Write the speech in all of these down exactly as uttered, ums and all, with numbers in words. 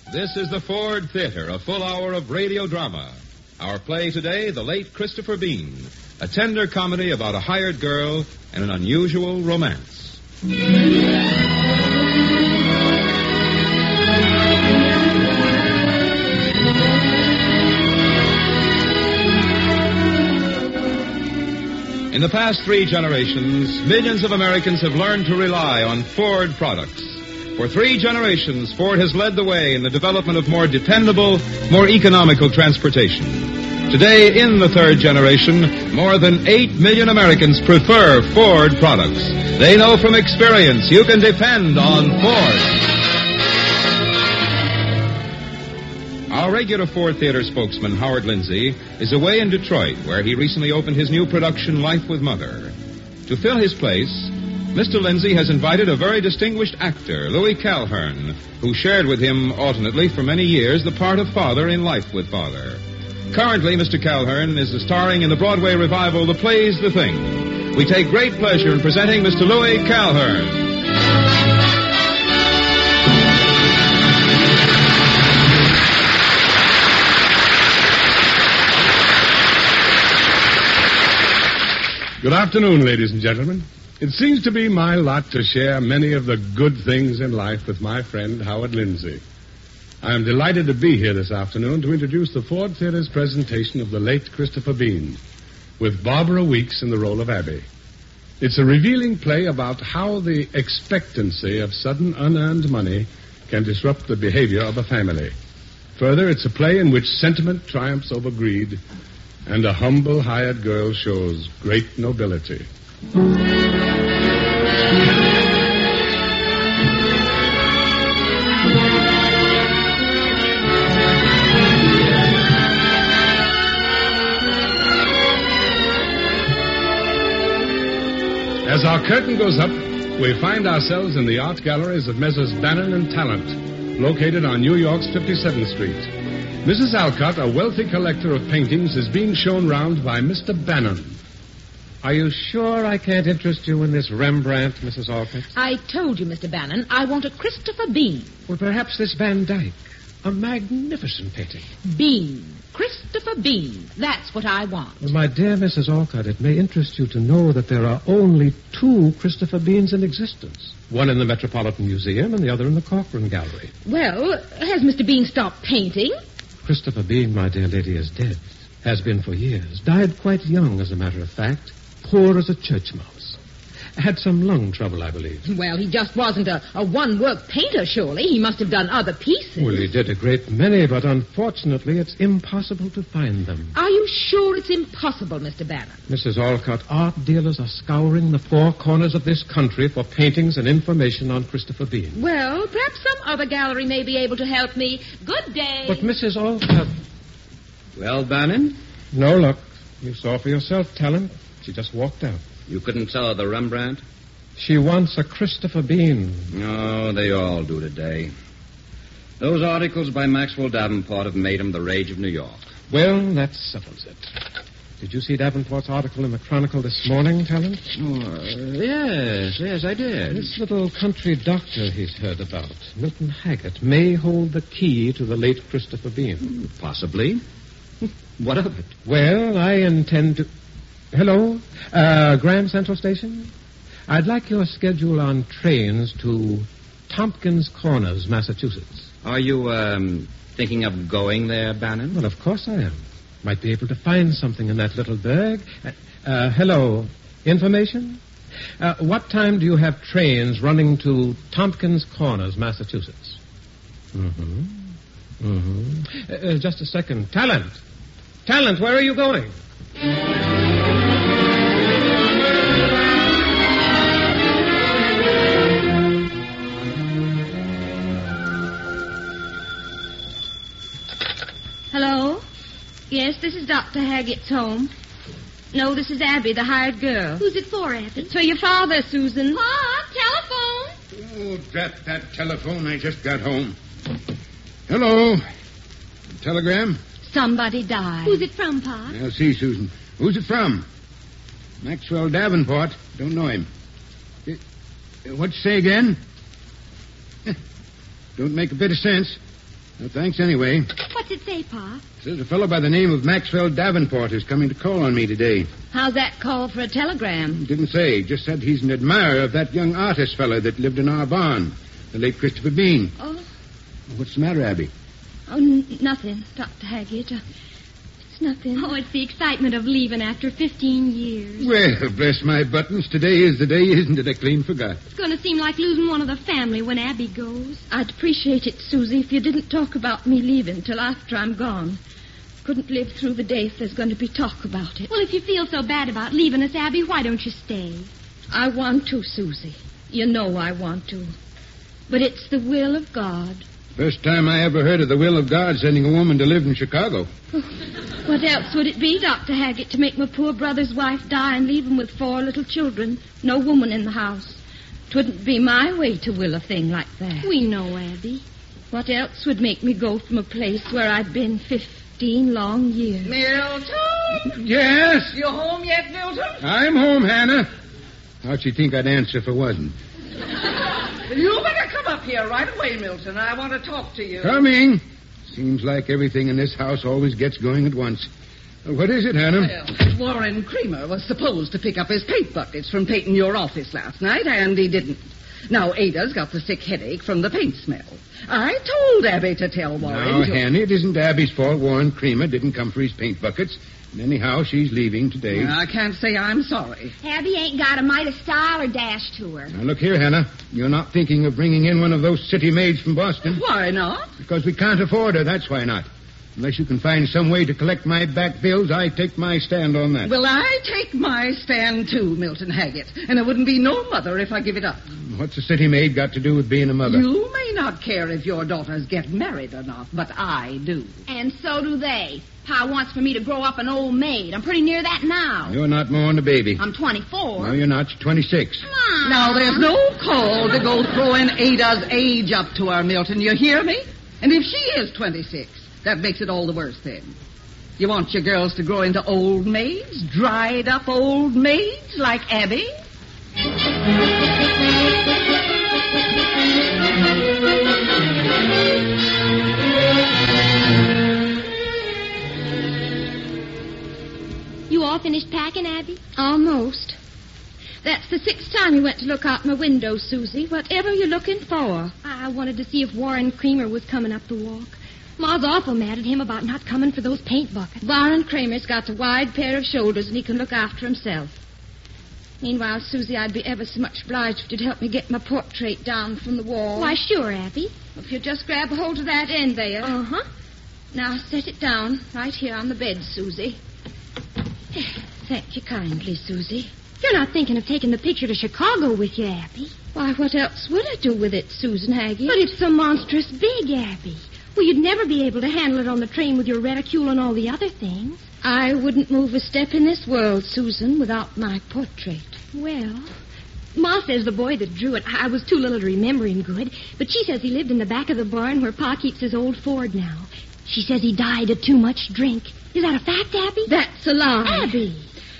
This is the Ford Theater, a full hour of radio drama. Our play today, The Late Christopher Bean, a tender comedy about a hired girl and an unusual romance. In the past three generations, millions of Americans have learned to rely on Ford products. For three generations, Ford has led the way in the development of more dependable, more economical transportation. Today, in the third generation, more than eight million Americans prefer Ford products. They know from experience you can depend on Ford. Our regular Ford Theater spokesman, Howard Lindsay, is away in Detroit, where he recently opened his new production, Life with Mother. To fill his place, Mister Lindsay has invited a very distinguished actor, Louis Calhern, who shared with him alternately for many years the part of father in Life with Father. Currently, Mister Calhern is starring in the Broadway revival, The Play's the Thing. We take great pleasure in presenting Mister Louis Calhern. Good afternoon, ladies and gentlemen. It seems to be my lot to share many of the good things in life with my friend, Howard Lindsay. I am delighted to be here this afternoon to introduce the Ford Theater's presentation of The Late Christopher Bean, with Barbara Weeks in the role of Abby. It's a revealing play about how the expectancy of sudden unearned money can disrupt the behavior of a family. Further, it's a play in which sentiment triumphs over greed, and a humble hired girl shows great nobility. As our curtain goes up, we find ourselves in the art galleries of Messrs. Bannon and Talent, located on New York's fifty-seventh Street. Missus Alcott, a wealthy collector of paintings, is being shown round by Mister Bannon. Are you sure I can't interest you in this Rembrandt, Missus Alcott? I told you, Mister Bannon, I want a Christopher Bean. Well, perhaps this Van Dyck. A magnificent painting. Bean. Christopher Bean. That's what I want. Well, my dear Missus Alcott, it may interest you to know that there are only two Christopher Beans in existence. One in the Metropolitan Museum and the other in the Corcoran Gallery. Well, has Mister Bean stopped painting? Christopher Bean, my dear lady, is dead. Has been for years. Died quite young, as a matter of fact. Poor as a church mouse. Had some lung trouble, I believe. Well, he just wasn't a, a one-work painter, surely. He must have done other pieces. Well, he did a great many, but unfortunately it's impossible to find them. Are you sure it's impossible, Mister Bannon? Missus Alcott, art dealers are scouring the four corners of this country for paintings and information on Christopher Bean. Well, perhaps some other gallery may be able to help me. Good day. But Missus Alcott... Well, Bannon? No luck. You saw for yourself, Talent. She just walked out. You couldn't sell her the Rembrandt? She wants a Christopher Bean. Oh, they all do today. Those articles by Maxwell Davenport have made him the rage of New York. Well, that settles it. Did you see Davenport's article in the Chronicle this morning, Talent? Oh, yes, yes, I did. This little country doctor he's heard about, Milton Haggett, may hold the key to the late Christopher Bean. Possibly. What of it? Well, I intend to... Hello? Uh, Grand Central Station? I'd like your schedule on trains to Tompkins Corners, Massachusetts. Are you, um, thinking of going there, Bannon? Well, of course I am. Might be able to find something in that little burg. Uh, uh, hello? Information? Uh, what time do you have trains running to Tompkins Corners, Massachusetts? Mm-hmm. Mm-hmm. Uh, uh, just a second. Talent! Talent, where are you going? Hello? Yes, this is Doctor Haggett's home. No, this is Abby, the hired girl. Who's it for, Abby? It's for your father, Susan. Pa, telephone. Oh, drat that telephone. I just got home. Hello. Telegram? Somebody died. Who's it from, Pa? I'll see, Susan. Who's it from? Maxwell Davenport. Don't know him. Uh, What'd you say again? Don't make a bit of sense. Well, thanks anyway. What's it say, Pa? Says a fellow by the name of Maxwell Davenport is coming to call on me today. How's that call for a telegram? Didn't say. Just said he's an admirer of that young artist fellow that lived in our barn, the late Christopher Bean. Oh, What's the matter, Abby? oh, n- nothing, Doctor Haggett. Uh, it's nothing. Oh, it's the excitement of leaving after fifteen years. Well, bless my buttons. Today is the day, isn't it? I clean forgot. It's going to seem like losing one of the family when Abby goes. I'd appreciate it, Susie, if you didn't talk about me leaving till after I'm gone. Couldn't live through the day if there's going to be talk about it. Well, if you feel so bad about leaving us, Abby, why don't you stay? I want to, Susie. You know I want to. But it's the will of God. First time I ever heard of the will of God sending a woman to live in Chicago. What else would it be, Doctor Haggett, to make my poor brother's wife die and leave him with four little children? No woman in the house. 'Twouldn't be my way to will a thing like that. We know, Abby. What else would make me go from a place where I've been fifteen long years? Milton? Yes? You home yet, Milton? I'm home, Hannah. How'd you think I'd answer if I wasn't? You better come up here right away, Milton. I want to talk to you. Coming. Seems like everything in this house always gets going at once. What is it, Hannah? Well, Warren Creamer was supposed to pick up his paint buckets from painting your office last night, and he didn't. Now, Ada's got the sick headache from the paint smell. I told Abby to tell Warren. Now, to... Hannah, it isn't Abby's fault Warren Creamer didn't come for his paint buckets. And anyhow, she's leaving today. I can't say I'm sorry. Abby ain't got a mite of style or dash to her. Now, look here, Hannah. You're not thinking of bringing in one of those city maids from Boston? Why not? Because we can't afford her, that's why not. Unless you can find some way to collect my back bills, I take my stand on that. Well, I take my stand, too, Milton Haggett. And I wouldn't be no mother if I give it up. What's a city maid got to do with being a mother? You may not care if your daughters get married or not, but I do. And so do they. Pa wants for me to grow up an old maid. I'm pretty near that now. You're not more than a baby. I'm twenty-four. No, you're not. You're twenty-six. Come on. Now, there's no call to go throwing Ada's age up to her, Milton. You hear me? And if she is twenty-six, that makes it all the worse then. You want your girls to grow into old maids? Dried up old maids like Abby? You all finished packing, Abby? Almost. That's the sixth time you went to look out my window, Susie. Whatever you looking for? I wanted to see if Warren Creamer was coming up the walk. Ma's awful mad at him about not coming for those paint buckets. Warren Kramer's got a wide pair of shoulders, and he can look after himself. Meanwhile, Susie, I'd be ever so much obliged if you'd help me get my portrait down from the wall. Why, sure, Abby. If you just grab a hold of that end there. Uh-huh. Now, set it down right here on the bed, Susie. Thank you kindly, Susie. You're not thinking of taking the picture to Chicago with you, Abby. Why, what else would I do with it, Susan Haggett? But it's so monstrous big, Abby. Well, you'd never be able to handle it on the train with your reticule and all the other things. I wouldn't move a step in this world, Susan, without my portrait. Well, Ma says the boy that drew it, I was too little to remember him good, but she says he lived in the back of the barn where Pa keeps his old Ford now. She says he died of too much drink. Is that a fact, Abby? That's a lie. Abby.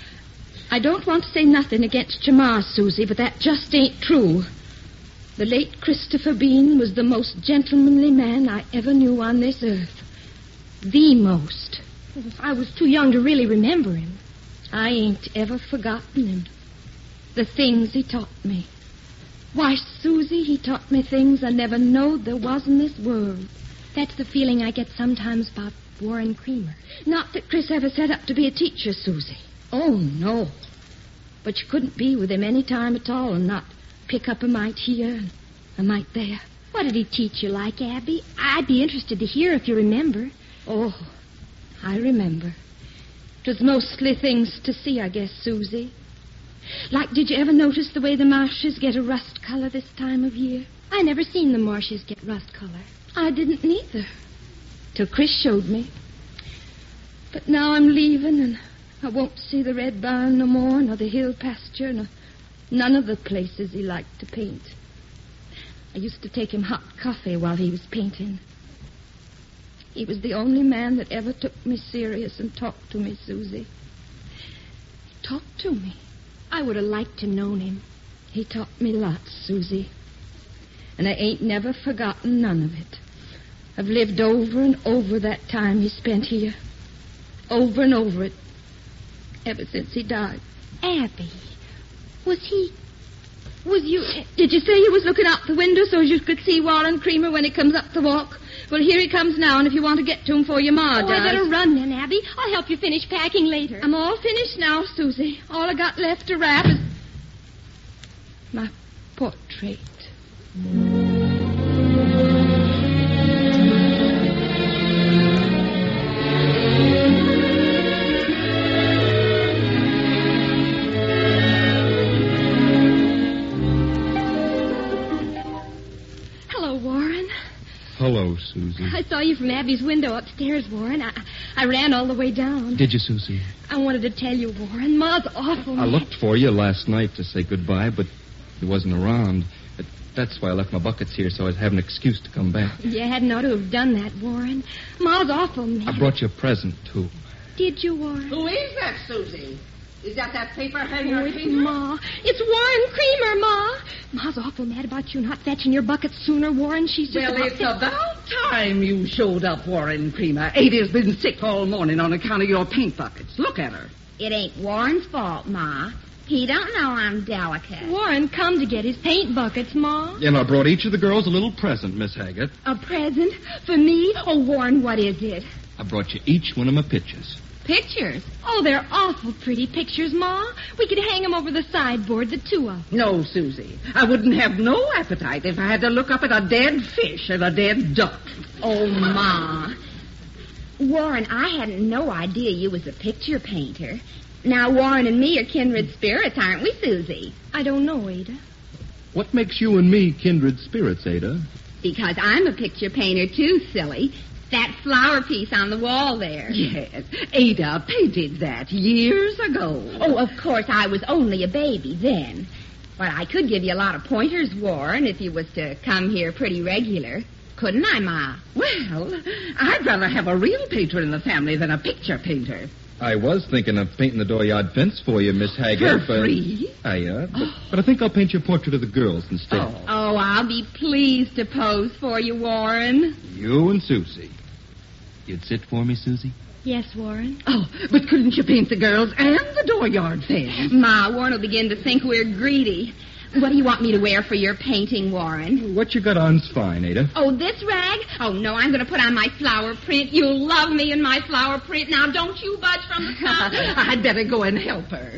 I don't want to say nothing against your ma, Susie, but that just ain't true. The late Christopher Bean was the most gentlemanly man I ever knew on this earth. The most. I was too young to really remember him. I ain't ever forgotten him. The things he taught me. Why, Susie, he taught me things I never knowed there was in this world. That's the feeling I get sometimes about Warren Creamer. Not that Chris ever set up to be a teacher, Susie. Oh, no. But you couldn't be with him any time at all and not pick up a mite here and a mite there. What did he teach you like, Abby? I'd be interested to hear if you remember. Oh, I remember. It was mostly things to see, I guess, Susie. Like, did you ever notice the way the marshes get a rust color this time of year? I never seen the marshes get rust color. I didn't neither. Till Chris showed me. But now I'm leaving, and I won't see the red barn no more, nor the hill pasture, nor none of the places he liked to paint. I used to take him hot coffee while he was painting. He was the only man that ever took me serious and talked to me, Susie. He talked to me. I would have liked to known him. He taught me lots, Susie. And I ain't never forgotten none of it. I've lived over and over that time he spent here. Over and over it. Ever since he died. Abby, was he... Was you... Did you say you was looking out the window so you could see Warren Creamer when he comes up the walk? Well, here he comes now, and if you want to get to him for your ma Oh, does... I better run then, Abby. I'll help you finish packing later. I'm all finished now, Susie. All I got left to wrap is... my portrait. Hello, Warren. Hello, Susie. I saw you from Abby's window upstairs, Warren. I, I ran all the way down. Did you, Susie? I wanted to tell you, Warren. Ma's awful. I mad. looked for you last night to say goodbye, but you wasn't around. But that's why I left my buckets here, so I'd have an excuse to come back. You hadn't ought to have done that, Warren. Ma's awful mad. I brought you a present, too. Did you, Warren? Who is that, Susie? Is that that paper hanger? Oh, it's Ma. It's Warren Creamer, Ma. Ma's awful mad about you not fetching your buckets sooner, Warren. She's just Well, about it's about time you showed up, Warren Creamer. Ada's been sick all morning on account of your paint buckets. Look at her. It ain't Warren's fault, Ma. He don't know I'm delicate. Warren come to get his paint buckets, Ma. And I brought each of the girls a little present, Miss Haggett. A present for me? Oh, Warren, what is it? I brought you each one of my pictures. Pictures. Oh, they're awful pretty pictures, Ma. We could hang them over the sideboard, the two of them. No, Susie. I wouldn't have no appetite if I had to look up at a dead fish and a dead duck. Oh, Ma. Warren, I hadn't no idea you was a picture painter. Now, Warren and me are kindred spirits, aren't we, Susie? I don't know, Ada. What makes you and me kindred spirits, Ada? Because I'm a picture painter, too, silly. That flower piece on the wall there. Yes, Ada painted that years ago. Oh, of course, I was only a baby then. But I could give you a lot of pointers, Warren, if you was to come here pretty regular. Couldn't I, Ma? Well, I'd rather have a real painter in the family than a picture painter. I was thinking of painting the dooryard fence for you, Miss Haggett. For but... free? I, uh, but, but I think I'll paint your portrait of the girls instead. Oh. Oh, I'll be pleased to pose for you, Warren. You and Susie. You'd sit for me, Susie? Yes, Warren. Oh, but couldn't you paint the girls and the dooryard fence? Ma, Warren will begin to think we're greedy. What do you want me to wear for your painting, Warren? What you got on's fine, Ada. Oh, this rag? Oh, no, I'm going to put on my flower print. You'll love me in my flower print. Now, don't you budge from the top. I'd better go and help her.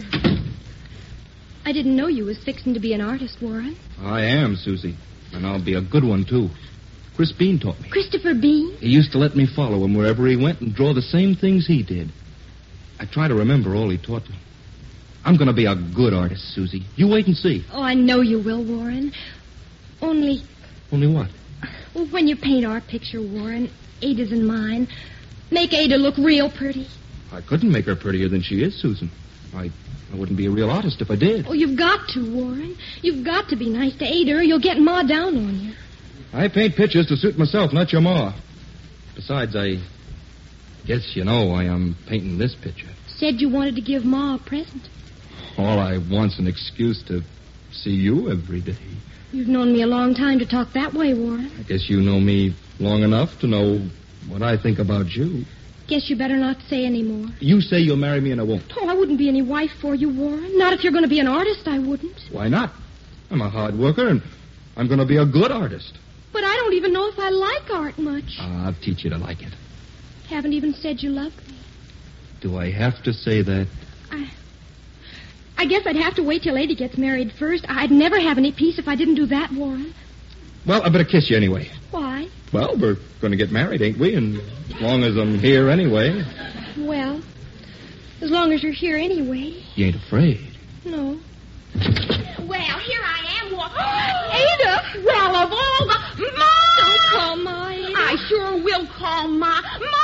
I didn't know you was fixing to be an artist, Warren. I am, Susie. And I'll be a good one, too. Chris Bean taught me. Christopher Bean? He used to let me follow him wherever he went and draw the same things he did. I try to remember all he taught me. I'm going to be a good artist, Susie. You wait and see. Oh, I know you will, Warren. Only, Only what? well, when you paint our picture, Warren, Ada's and mine, make Ada look real pretty. I couldn't make her prettier than she is, Susan. I, I wouldn't be a real artist if I did. Oh, you've got to, Warren. You've got to be nice to Ada or you'll get Ma down on you. I paint pictures to suit myself, not your ma. Besides, I guess you know I am painting this picture. Said you wanted to give Ma a present. All I want's an excuse to see you every day. You've known me a long time to talk that way, Warren. I guess you know me long enough to know what I think about you. Guess you better not say any more. You say you'll marry me and I won't. Oh, I wouldn't be any wife for you, Warren. Not if you're going to be an artist, I wouldn't. Why not? I'm a hard worker and I'm going to be a good artist. But I don't even know if I like art much. I'll teach you to like it. Haven't even said you loved me. Do I have to say that? I... I guess I'd have to wait till Ada gets married first. I'd never have any peace if I didn't do that, Warren. Well, I better kiss you anyway. Why? Well, we're going to get married, ain't we? And as long as I'm here anyway. Well, as long as you're here anyway. You ain't afraid. No. Well, here I am. Wa- Ada! Well, of all the... Ma! Don't call Ma, Ada. I sure will call Ma. Ma!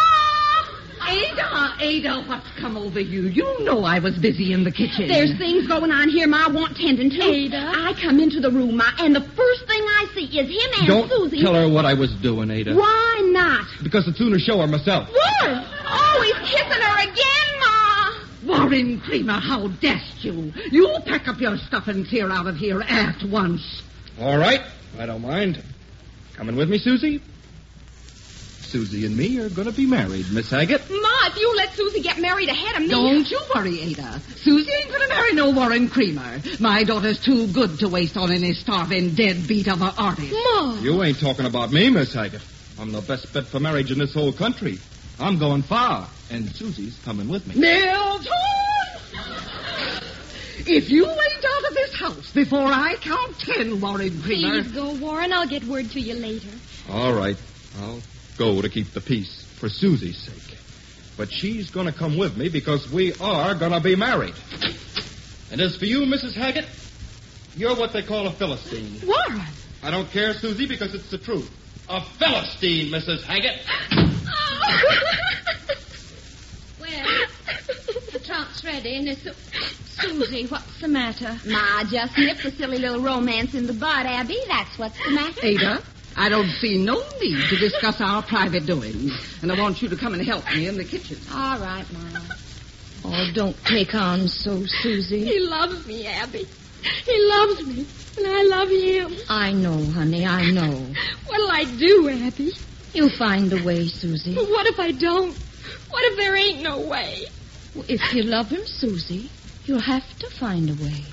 Ada, Ada, what's come over you? You know I was busy in the kitchen. There's things going on here Ma want tending to. Ada. I come into the room, Ma, and the first thing I see is him and Don't Susie. tell her what I was doing, Ada. Why not? Because I'd sooner show her myself. Warren! Oh, he's kissing her again, Ma! Warren Creamer, how dast you? You pack up your stuff and clear out of here at once. All right. I don't mind. Coming with me, Susie? Susie and me are going to be married, Miss Haggett. Ma, if you let Susie get married ahead of me... Don't you worry, Ada. Susie ain't going to marry no Warren Creamer. My daughter's too good to waste on any starving deadbeat of an artist. Ma! You ain't talking about me, Miss Haggett. I'm the best bet for marriage in this whole country. I'm going far, and Susie's coming with me. Milton! If you ain't out of this house before I count ten, Warren Creamer... Please go, Warren. I'll get word to you later. All right. I'll go to keep the peace for Susie's sake. But she's going to come with me because we are going to be married. And as for you, Missus Haggett, you're what they call a Philistine. Warren! I don't care, Susie, because it's the truth. A Philistine, Missus Haggett. Well, the trunk's ready, and it's... Susie, what's the matter? Ma just nipped the silly little romance in the bud, Abby. That's what's the matter. Ada, I don't see no need to discuss our private doings, and I want you to come and help me in the kitchen. All right, Ma. Oh, don't take on so, Susie. He loves me, Abby. He loves me, and I love him. I know, honey, I know. What'll I do, Abby? You'll find a way, Susie. But what if I don't? What if there ain't no way? Well, if you love him, Susie, you'll have to find a way.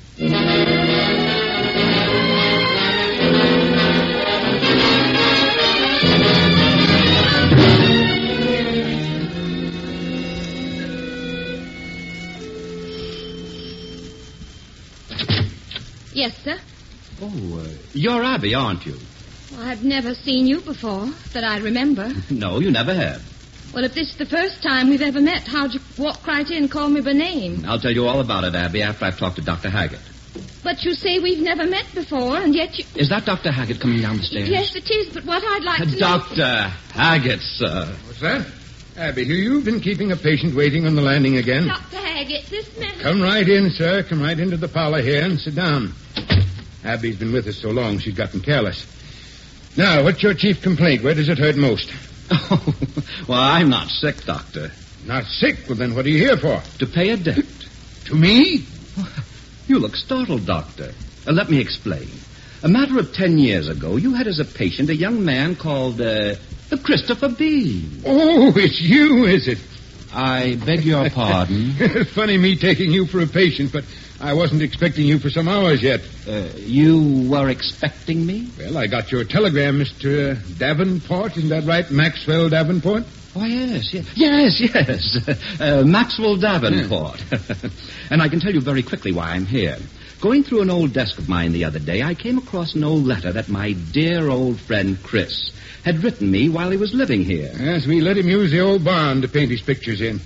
Yes, sir. Oh, uh, you're Abby, aren't you? Well, I've never seen you before that I remember. No, you never have. Well, if this is the first time we've ever met, how'd you walk right in and call me by name? I'll tell you all about it, Abby, after I've talked to Doctor Haggett. But you say we've never met before, and yet you... Is that Doctor Haggett coming down the stairs? Yes, it is, but what I'd like Uh, to know... Doctor Haggett, sir. What's that? Abby, here you've been keeping a patient waiting on the landing again. Doctor Haggett, this man... Come right in, sir. Come right into the parlor here and sit down. Abby's been with us so long she's gotten careless. Now, what's your chief complaint? Where does it hurt most? Oh, well, I'm not sick, Doctor. Not sick? Well, then what are you here for? To pay a debt. To me? You look startled, Doctor. Uh, let me explain. A matter of ten years ago, you had as a patient a young man called, uh, Christopher Bean. Oh, it's you, is it? I beg your pardon? Funny me taking you for a patient, but I wasn't expecting you for some hours yet. Uh, you were expecting me? Well, I got your telegram, Mister Davenport. Isn't that right, Maxwell Davenport? Oh, yes, yes, yes, yes. Uh, Maxwell Davenport. And I can tell you very quickly why I'm here. Going through an old desk of mine the other day, I came across an old letter that my dear old friend Chris had written me while he was living here. Yes, we let him use the old barn to paint his pictures in.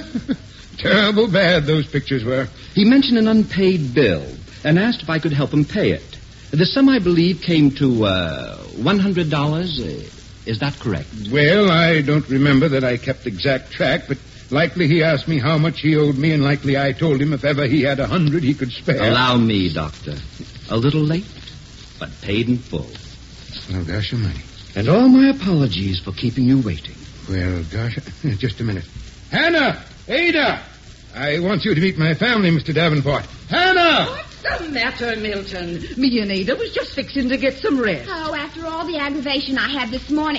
Terrible bad those pictures were. He mentioned an unpaid bill and asked if I could help him pay it. The sum, I believe, came to uh, one hundred dollars. Uh, is that correct? Well, I don't remember that I kept exact track, but likely he asked me how much he owed me, and likely I told him if ever he had a hundred he could spare. Allow me, Doctor. A little late, but paid in full. Oh, gosh almighty. And all my apologies for keeping you waiting. Well, gosh, just a minute. Hannah! Ada! I want you to meet my family, Mister Davenport. Hannah! What's the matter, Milton? Me and Ada was just fixing to get some rest. Oh, after all the aggravation I had this morning.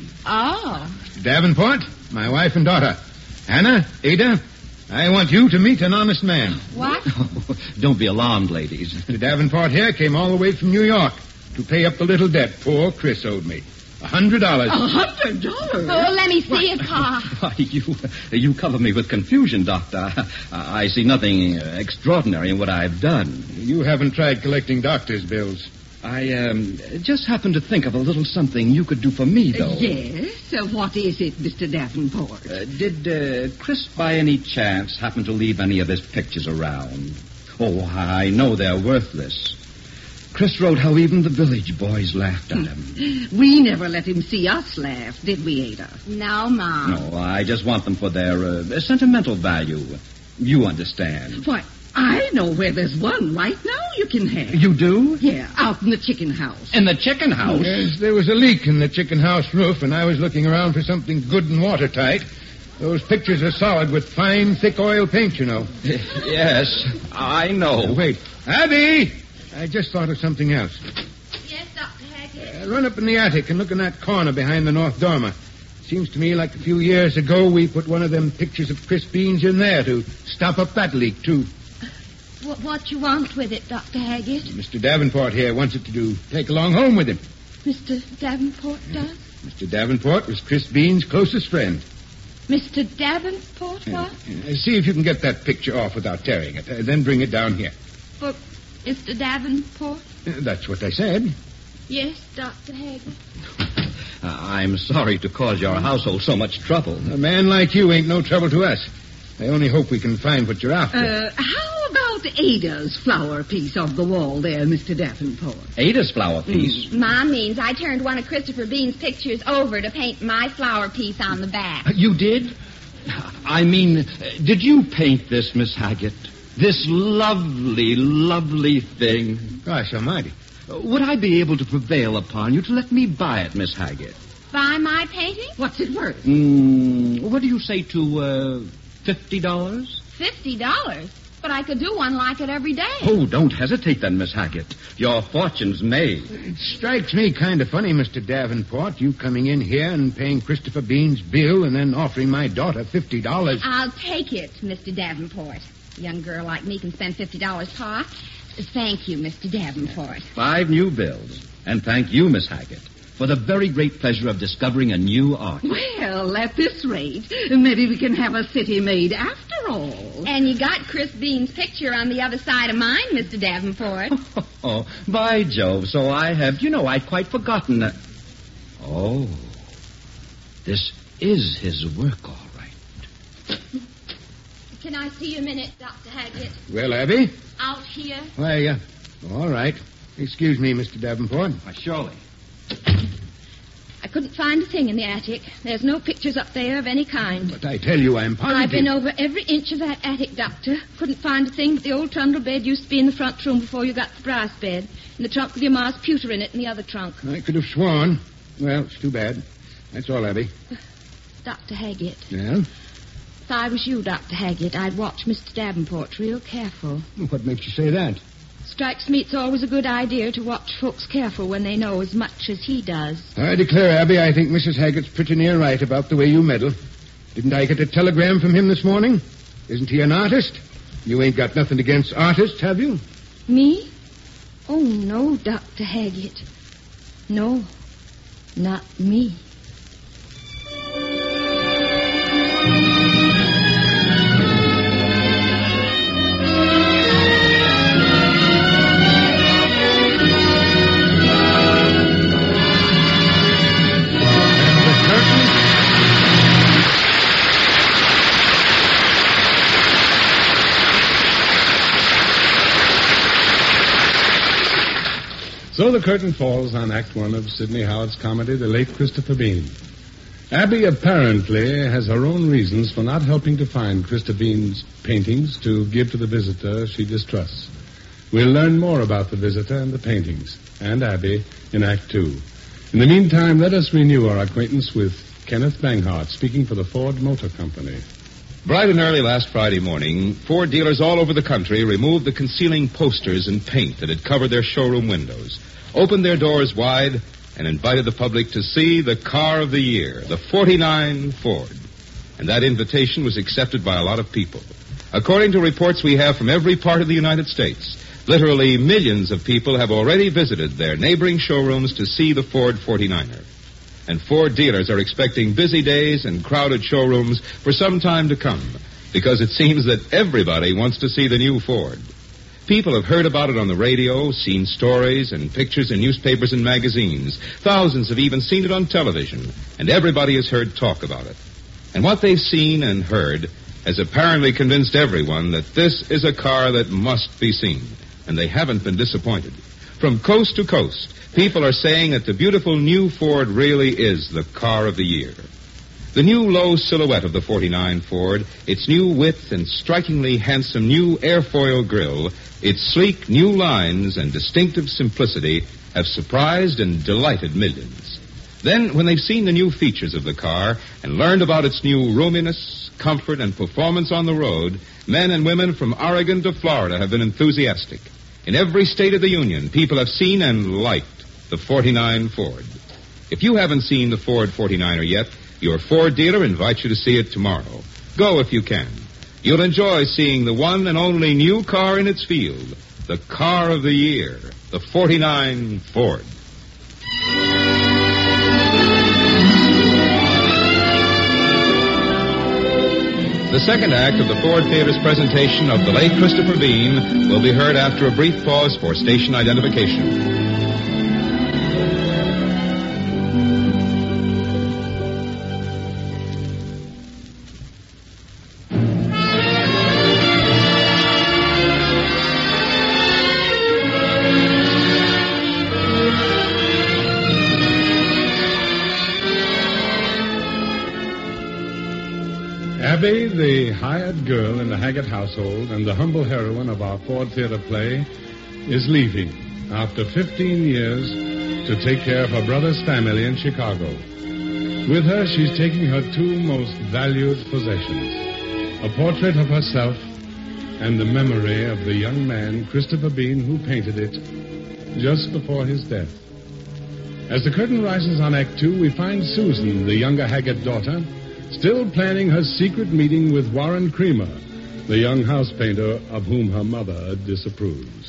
Ah. Davenport, my wife and daughter. Hannah, Ada, I want you to meet an honest man. What? Oh, don't be alarmed, ladies. Mister Davenport here came all the way from New York to pay up the little debt poor Chris owed me. A hundred dollars. A hundred dollars? Oh, let me see it, Pa. Why, you, you cover me with confusion, Doctor. I, I see nothing extraordinary in what I've done. You haven't tried collecting doctor's bills. I um, just happened to think of a little something you could do for me, though. Uh, yes? Uh, what is it, Mister Davenport? Uh, did uh, Chris, by any chance, happen to leave any of his pictures around? Oh, I know they're worthless. Chris wrote how even the village boys laughed at him. We never let him see us laugh, did we, Ada? No, Mom. No, I just want them for their uh, sentimental value. You understand. Why, I know where there's one right now you can have. You do? Yeah, out in the chicken house. In the chicken house? Yes, there was a leak in the chicken house roof, and I was looking around for something good and watertight. Those pictures are solid with fine, thick oil paint, you know. Yes, I know. Uh, wait. Abby! I just thought of something else. Yes, Doctor Haggett. Uh, run up in the attic and look in that corner behind the north dormer. Seems to me like a few years ago we put one of them pictures of Chris Beans in there to stop up that leak, too. What, what you want with it, Doctor Haggett? Mister Davenport here wants it to do take along home with him. Mister Davenport does? Mister Davenport was Chris Beans' closest friend. Mister Davenport, what? Uh, see if you can get that picture off without tearing it. Uh, then bring it down here. For Mister Davenport? Uh, that's what I said. Yes, Doctor Haggett. Uh, I'm sorry to cause your household so much trouble. A man like you ain't no trouble to us. I only hope we can find what you're after. Uh, how about Ada's flower piece off the wall there, Mister Davenport? Ada's flower piece? Mm. Mom means I turned one of Christopher Bean's pictures over to paint my flower piece on the back. Uh, you did? I mean, uh, did you paint this, Miss Haggett? This lovely, lovely thing? Gosh almighty. Uh, would I be able to prevail upon you to let me buy it, Miss Haggett? Buy my painting? What's it worth? Mm, what do you say to, uh, fifty dollars? Fifty dollars? But I could do one like it every day. Oh, don't hesitate then, Miss Haggett. Your fortune's made. It strikes me kind of funny, Mister Davenport, you coming in here and paying Christopher Bean's bill and then offering my daughter fifty dollars. I'll take it, Mister Davenport. A young girl like me can spend fifty dollars, Pa. Thank you, Mister Davenport. Five new bills. And thank you, Miss Haggett, for the very great pleasure of discovering a new art. Well, at this rate, maybe we can have a city made after all. And you got Chris Bean's picture on the other side of mine, Mister Davenport. Oh, by Jove, so I have. You know, I'd quite forgotten that. Oh, this is his work, all right. Can I see you a minute, Doctor Haggett? Well, Abby? Out here. Why, yeah. All right. Excuse me, Mister Davenport. Why, surely. I couldn't find a thing in the attic. There's no pictures up there of any kind. But I tell you, I'm positive. I've been over every inch of that attic, Doctor. Couldn't find a thing but the old trundle bed used to be in the front room before you got the brass bed. And the trunk with your ma's pewter in it in the other trunk. I could have sworn. Well, it's too bad. That's all, Abby. Doctor Haggett. Yeah? If I was you, Doctor Haggett, I'd watch Mister Davenport real careful. What makes you say that? Strikes me it's always a good idea to watch folks careful when they know as much as he does. I declare, Abby, I think Missus Haggett's pretty near right about the way you meddle. Didn't I get a telegram from him this morning? Isn't he an artist? You ain't got nothing against artists, have you? Me? Oh, no, Doctor Haggett. No, not me. So the curtain falls on Act One of Sidney Howard's comedy, The Late Christopher Bean. Abby apparently has her own reasons for not helping to find Christopher Bean's paintings to give to the visitor she distrusts. We'll learn more about the visitor and the paintings, and Abby, in Act Two. In the meantime, let us renew our acquaintance with Kenneth Banghart, speaking for the Ford Motor Company. Bright and early last Friday morning, Ford dealers all over the country removed the concealing posters and paint that had covered their showroom windows, opened their doors wide, and invited the public to see the car of the year, the forty-nine Ford. And that invitation was accepted by a lot of people. According to reports we have from every part of the United States, literally millions of people have already visited their neighboring showrooms to see the Ford forty-niner. And Ford dealers are expecting busy days and crowded showrooms for some time to come, because it seems that everybody wants to see the new Ford. People have heard about it on the radio, seen stories and pictures in newspapers and magazines. Thousands have even seen it on television, and everybody has heard talk about it. And what they've seen and heard has apparently convinced everyone that this is a car that must be seen, and they haven't been disappointed. From coast to coast, people are saying that the beautiful new Ford really is the car of the year. The new low silhouette of the forty-nine Ford, its new width and strikingly handsome new airfoil grille, its sleek new lines and distinctive simplicity have surprised and delighted millions. Then, when they've seen the new features of the car and learned about its new roominess, comfort, and performance on the road, men and women from Oregon to Florida have been enthusiastic. In every state of the Union, people have seen and liked the forty-nine Ford. If you haven't seen the Ford forty-niner yet, your Ford dealer invites you to see it tomorrow. Go if you can. You'll enjoy seeing the one and only new car in its field, the car of the year, the forty-nine Ford. The second act of the Ford Theater's presentation of the late Christopher Bean will be heard after a brief pause for station identification. Abby, the hired girl in the Haggett household and the humble heroine of our Ford Theater play, is leaving after fifteen years to take care of her brother's family in Chicago. With her, she's taking her two most valued possessions, a portrait of herself and the memory of the young man, Christopher Bean, who painted it just before his death. As the curtain rises on Act Two, we find Susan, the younger Haggett daughter, still planning her secret meeting with Warren Creamer, the young house painter of whom her mother disapproves.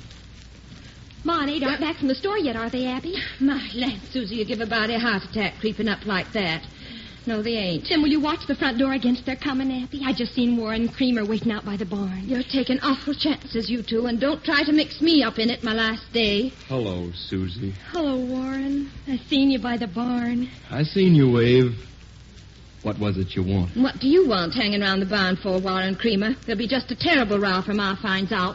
Ma and Ada aren't back from the store yet, are they, Abby? My land, Susie, you give a body a heart attack creeping up like that. No, they ain't. Then will you watch the front door against their coming, Abby? I just seen Warren Creamer waiting out by the barn. You're taking awful chances, you two, and don't try to mix me up in it my last day. Hello, Susie. Hello, Warren. I seen you by the barn. I seen you, Wave. What was it you want? What do you want hanging around the barn for, Warren Creamer? There'll be just a terrible row if Ma finds out.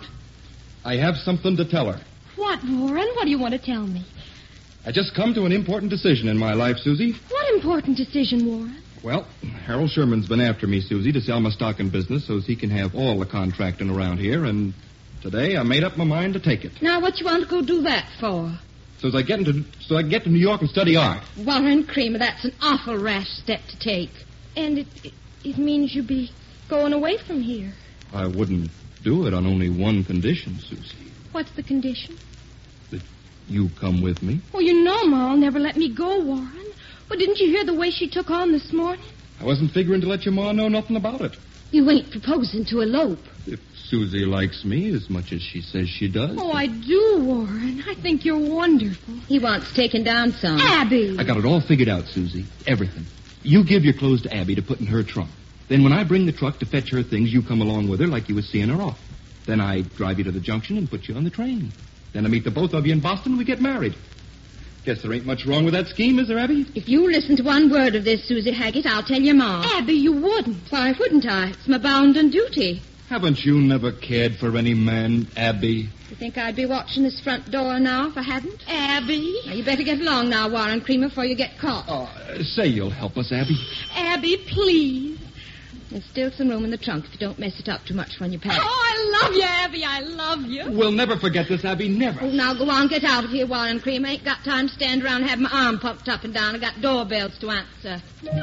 I have something to tell her. What, Warren? What do you want to tell me? I just come to an important decision in my life, Susie. What important decision, Warren? Well, Harold Sherman's been after me, Susie, to sell my stock and business so as he can have all the contracting around here, and today I made up my mind to take it. Now, what you want to go do that for? So as I get into, so I can get to New York and study art. Warren Creamer, that's an awful rash step to take. And it, it, it means you'll be going away from here. I wouldn't do it on only one condition, Susie. What's the condition? That you come with me. Well, you know Ma'll never let me go, Warren. Well, didn't you hear the way she took on this morning? I wasn't figuring to let your ma know nothing about it. You ain't proposing to elope. If Susie likes me as much as she says she does. Oh, I do, Warren. I think you're wonderful. He wants taken down some. Abby! I got it all figured out, Susie. Everything. You give your clothes to Abby to put in her trunk. Then when I bring the truck to fetch her things, you come along with her like you was seeing her off. Then I drive you to the junction and put you on the train. Then I meet the both of you in Boston and we get married. Guess there ain't much wrong with that scheme, is there, Abby? If you listen to one word of this, Susie Haggett, I'll tell your ma. Abby, you wouldn't. Why wouldn't I? It's my bounden duty. Haven't you never cared for any man, Abby? You think I'd be watching this front door now if I hadn't? Abby? Now, you better get along now, Warren Creamer, before you get caught. Oh, say you'll help us, Abby. Abby, please. There's still some room in the trunk if you don't mess it up too much when you pack. Oh, I love you, Abby. I love you. We'll never forget this, Abby. Never. Oh, now go on, get out of here, Warren Creamer. Ain't got time to stand around and have my arm pumped up and down. I got doorbells to answer.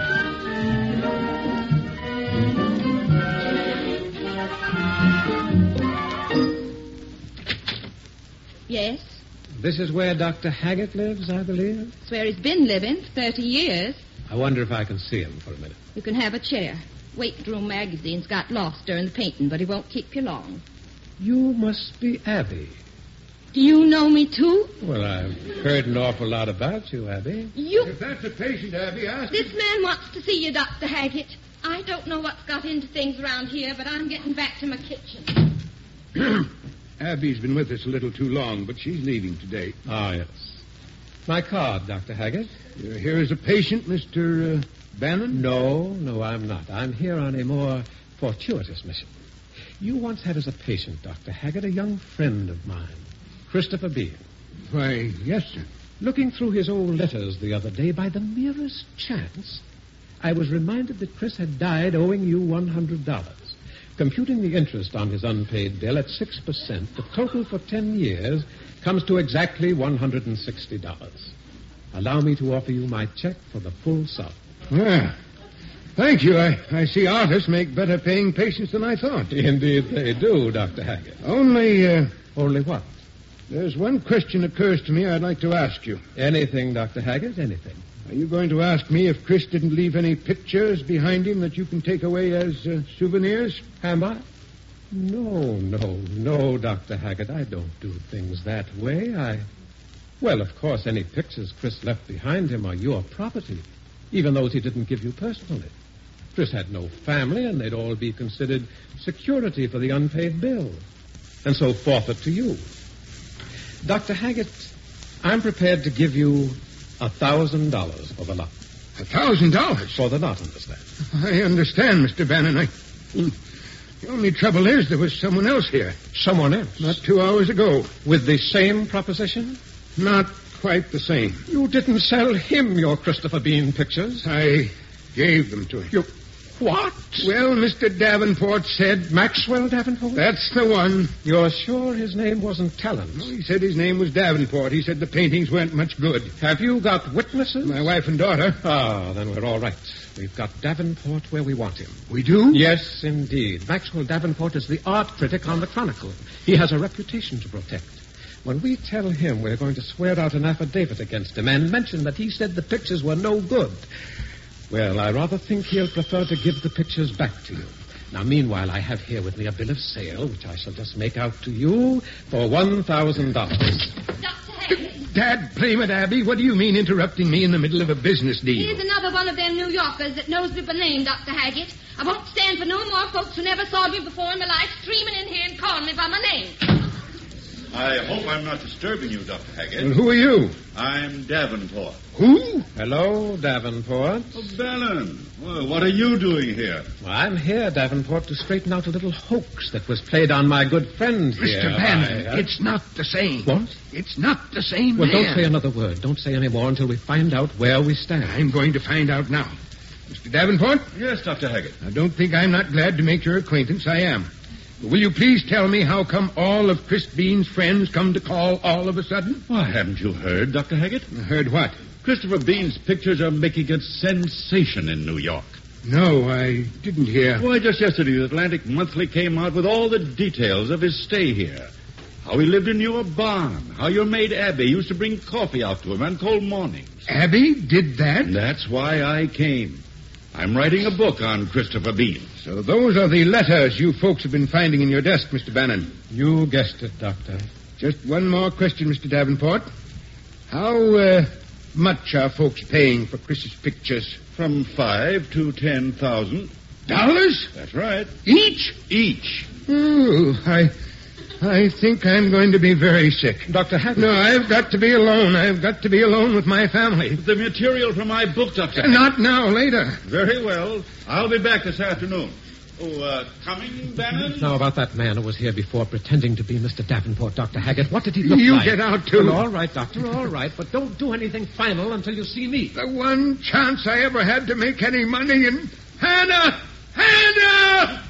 Yes? This is where Doctor Haggett lives, I believe? It's where he's been living for thirty years. I wonder if I can see him for a minute. You can have a chair. Weight Room magazine's got lost during the painting, but he won't keep you long. You must be Abby. Do you know me, too? Well, I've heard an awful lot about you, Abby. You... If that's a patient, Abby, ask This man wants to see you, Doctor Haggett. I don't know what's got into things around here, but I'm getting back to my kitchen. Abby's been with us a little too long, but she's leaving today. Ah, yes. My card, Doctor Haggett. You're here as a patient, Mister Uh, Bannon? No, no, I'm not. I'm here on a more fortuitous mission. You once had as a patient, Doctor Haggett, a young friend of mine, Christopher Bean. Why, yes, sir. Looking through his old letters the other day, by the merest chance, I was reminded that Chris had died owing you one hundred dollars. Computing the interest on his unpaid bill at six percent, the total for ten years comes to exactly one hundred sixty dollars. Allow me to offer you my check for the full sum. Well, thank you. I, I see artists make better paying patients than I thought. Indeed they do, Doctor Haggett. Only, uh... Only what? There's one question occurs to me I'd like to ask you. Anything, Doctor Haggett, anything. Are you going to ask me if Chris didn't leave any pictures behind him that you can take away as uh, souvenirs? Am I? No, no, no, Doctor Haggett. I don't do things that way. I... Well, of course, any pictures Chris left behind him are your property, even those he didn't give you personally. Chris had no family, and they'd all be considered security for the unpaid bill, and so forfeit to you. Doctor Haggett, I'm prepared to give you a thousand dollars for the lot. A thousand dollars? For the lot, understand? I understand, Mister Bannon. I... The only trouble is there was someone else here. Someone else? Not two hours ago. With the same proposition? Not quite the same. You didn't sell him your Christopher Bean pictures. I gave them to him. You... What? Well, Mister Davenport said... Maxwell Davenport? That's the one. You're sure his name wasn't Talent? No, he said his name was Davenport. He said the paintings weren't much good. Have you got witnesses? My wife and daughter. Ah, then we're all right. We've got Davenport where we want him. We do? Yes, indeed. Maxwell Davenport is the art critic on the Chronicle. He has a reputation to protect. When we tell him we're going to swear out an affidavit against him and mention that he said the pictures were no good... Well, I rather think he'll prefer to give the pictures back to you. Now, meanwhile, I have here with me a bill of sale, which I shall just make out to you for one thousand dollars. Doctor Haggett. Dad, blame it, Abby. What do you mean interrupting me in the middle of a business deal? Here's another one of them New Yorkers that knows me by name, Doctor Haggett. I won't stand for no more folks who never saw me before in my life streaming in here and calling me by my name. I hope I'm not disturbing you, Doctor Haggett. Well, who are you? I'm Davenport. Who? Hello, Davenport. Oh, Bannon. Well, what are you doing here? Well, I'm here, Davenport, to straighten out a little hoax that was played on my good friend here. Mister Bannon, I, uh... it's not the same. What? It's not the same Well, man. don't say another word. Don't say any more until we find out where we stand. I'm going to find out now. Mister Davenport? Yes, Doctor Haggett. I don't think I'm not glad to make your acquaintance. I am. Will you please tell me how come all of Chris Bean's friends come to call all of a sudden? Why, haven't you heard, Doctor Haggett? Heard what? Christopher Bean's pictures are making a sensation in New York. No, I didn't hear. Why, just yesterday, the Atlantic Monthly came out with all the details of his stay here. How he lived in your barn. How your maid Abby used to bring coffee out to him on cold mornings. Abby did that? And that's why I came. I'm writing a book on Christopher Bean. So those are the letters you folks have been finding in your desk, Mister Bannon. You guessed it, Doctor. Just one more question, Mister Davenport. How uh, much are folks paying for Chris's pictures? From five to ten thousand. Dollars? That's right. Each? Each. Oh, I... I think I'm going to be very sick. Doctor Haggett. No, I've got to be alone. I've got to be alone with my family. The material for my book, Doctor. Uh, not now, later. Very well. I'll be back this afternoon. Oh, uh, coming, Bannon? Now, about that man who was here before pretending to be Mister Davenport, Doctor Haggett. What did he look you like? You get out, too. Well, all right, Doctor, all right. But don't do anything final until you see me. The one chance I ever had to make any money in... Hannah! Hannah!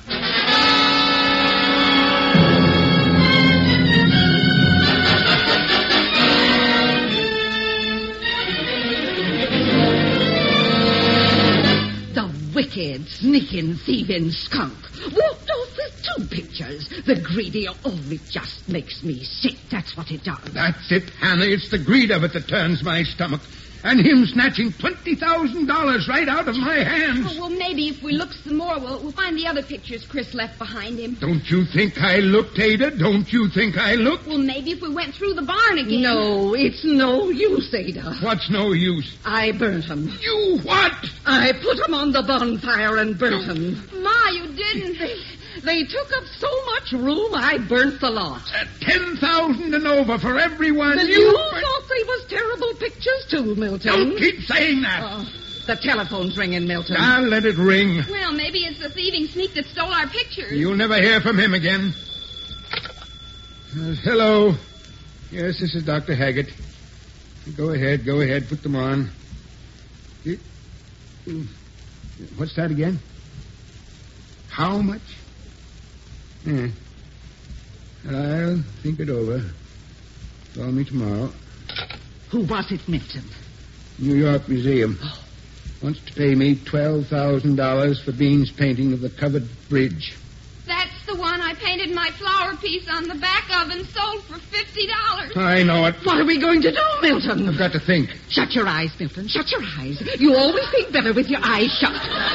Wicked, sneaking, thieving skunk. Walked off with two pictures. The greedy, oh, it just makes me sick. That's what it does. That's it, Hannah. It's the greed of it that turns my stomach. And him snatching twenty thousand dollars right out of my hands. Oh, well, maybe if we look some more, we'll, we'll find the other pictures Chris left behind him. Don't you think I looked, Ada? Don't you think I looked? Well, maybe if we went through the barn again. No, it's no use, Ada. What's no use? I burnt them. You what? I put them on the bonfire and burnt them. Ma, you didn't. They, they took up so much room, I burnt the lot. Uh, ten thousand and over for everyone. Then you you bur- thought they was terrible pictures, too, Milton. Don't keep saying that. Oh, the telephone's ringing, Milton. I'll let it ring. Well, maybe it's the thieving sneak that stole our pictures. You'll never hear from him again. Uh, hello. Yes, this is Doctor Haggett. Go ahead, go ahead, put them on. It, what's that again? How much? Yeah. I'll think it over. Call me tomorrow. Who was it, Milton? New York Museum. Wants to pay me twelve thousand dollars for Bean's painting of the covered bridge. That's the one I paid painted my flower piece on the back of and sold for fifty dollars. I know it. What are we going to do, Milton? I've got to think. Shut your eyes, Milton. Shut your eyes. You always think better with your eyes shut.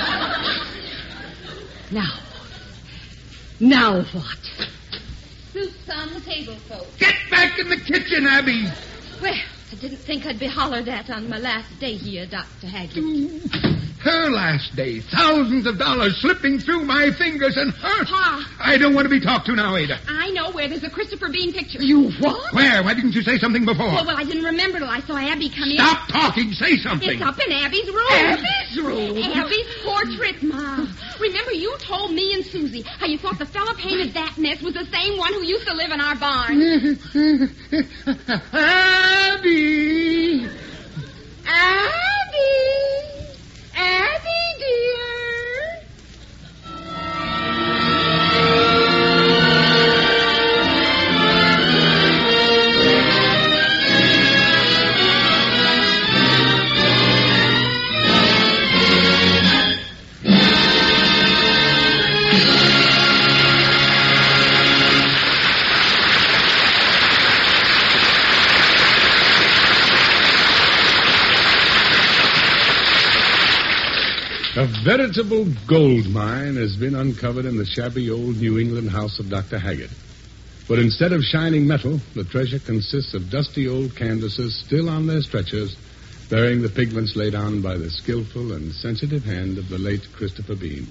Now. Now what? Soup's on the table, folks. Get back in the kitchen, Abby. Well, I didn't think I'd be hollered at on my last day here, Doctor Haggett. Her last day. Thousands of dollars slipping through my fingers and her. Pa. I don't want to be talked to now, Ada. I know where there's a Christopher Bean picture. You what? Where? Why didn't you say something before? Well, well, I didn't remember till I saw Abby come in. Stop talking. Say something. It's up in Abby's room. Abby's room? Abby's portrait, Ma. Remember, you told me and Susie how you thought the fella painted that mess was the same one who used to live in our barn. Abby! Abby! Abby, dear! A veritable gold mine has been uncovered in the shabby old New England house of Doctor Haggett. But instead of shining metal, the treasure consists of dusty old canvases still on their stretchers, bearing the pigments laid on by the skillful and sensitive hand of the late Christopher Bean.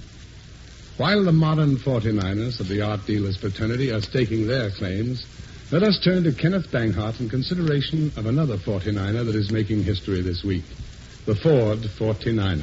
While the modern forty-niners of the art dealers' fraternity are staking their claims, let us turn to Kenneth Banghart in consideration of another forty-niner that is making history this week, the Ford forty-niner.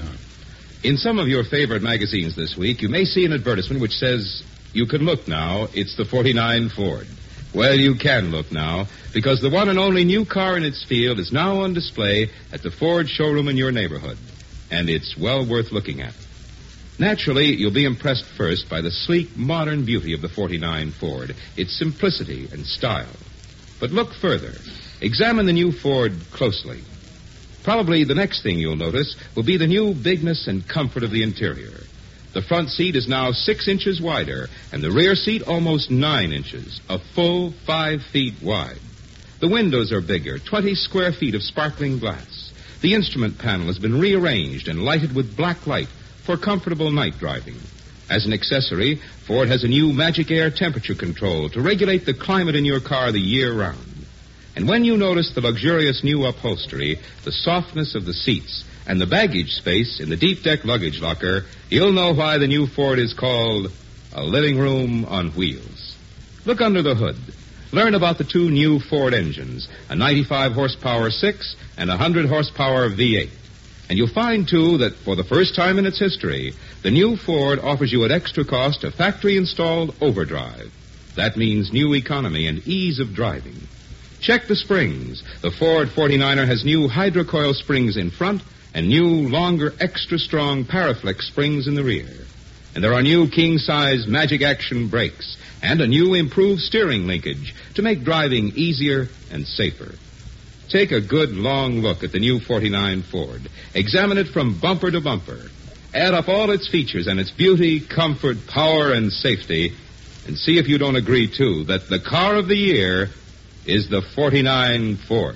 In some of your favorite magazines this week, you may see an advertisement which says, "You can look now, it's the forty-nine Ford." Well, you can look now, because the one and only new car in its field is now on display at the Ford showroom in your neighborhood. And it's well worth looking at. Naturally, you'll be impressed first by the sleek, modern beauty of the forty-nine Ford, its simplicity and style. But look further. Examine the new Ford closely. Probably the next thing you'll notice will be the new bigness and comfort of the interior. The front seat is now six inches wider, and the rear seat almost nine inches, a full five feet wide. The windows are bigger, twenty square feet of sparkling glass. The instrument panel has been rearranged and lighted with black light for comfortable night driving. As an accessory, Ford has a new Magic Air temperature control to regulate the climate in your car the year round. And when you notice the luxurious new upholstery, the softness of the seats, and the baggage space in the deep deck luggage locker, you'll know why the new Ford is called a living room on wheels. Look under the hood. Learn about the two new Ford engines, a ninety-five horsepower six and a one hundred horsepower V eight. And you'll find, too, that for the first time in its history, the new Ford offers you at extra cost a factory-installed overdrive. That means new economy and ease of driving. Check the springs. The Ford forty-niner has new hydrocoil springs in front and new, longer, extra-strong Paraflex springs in the rear. And there are new king-size Magic Action brakes and a new improved steering linkage to make driving easier and safer. Take a good, long look at the new forty-nine Ford. Examine it from bumper to bumper. Add up all its features and its beauty, comfort, power, and safety, and see if you don't agree, too, that the car of the year is the forty-nine Ford.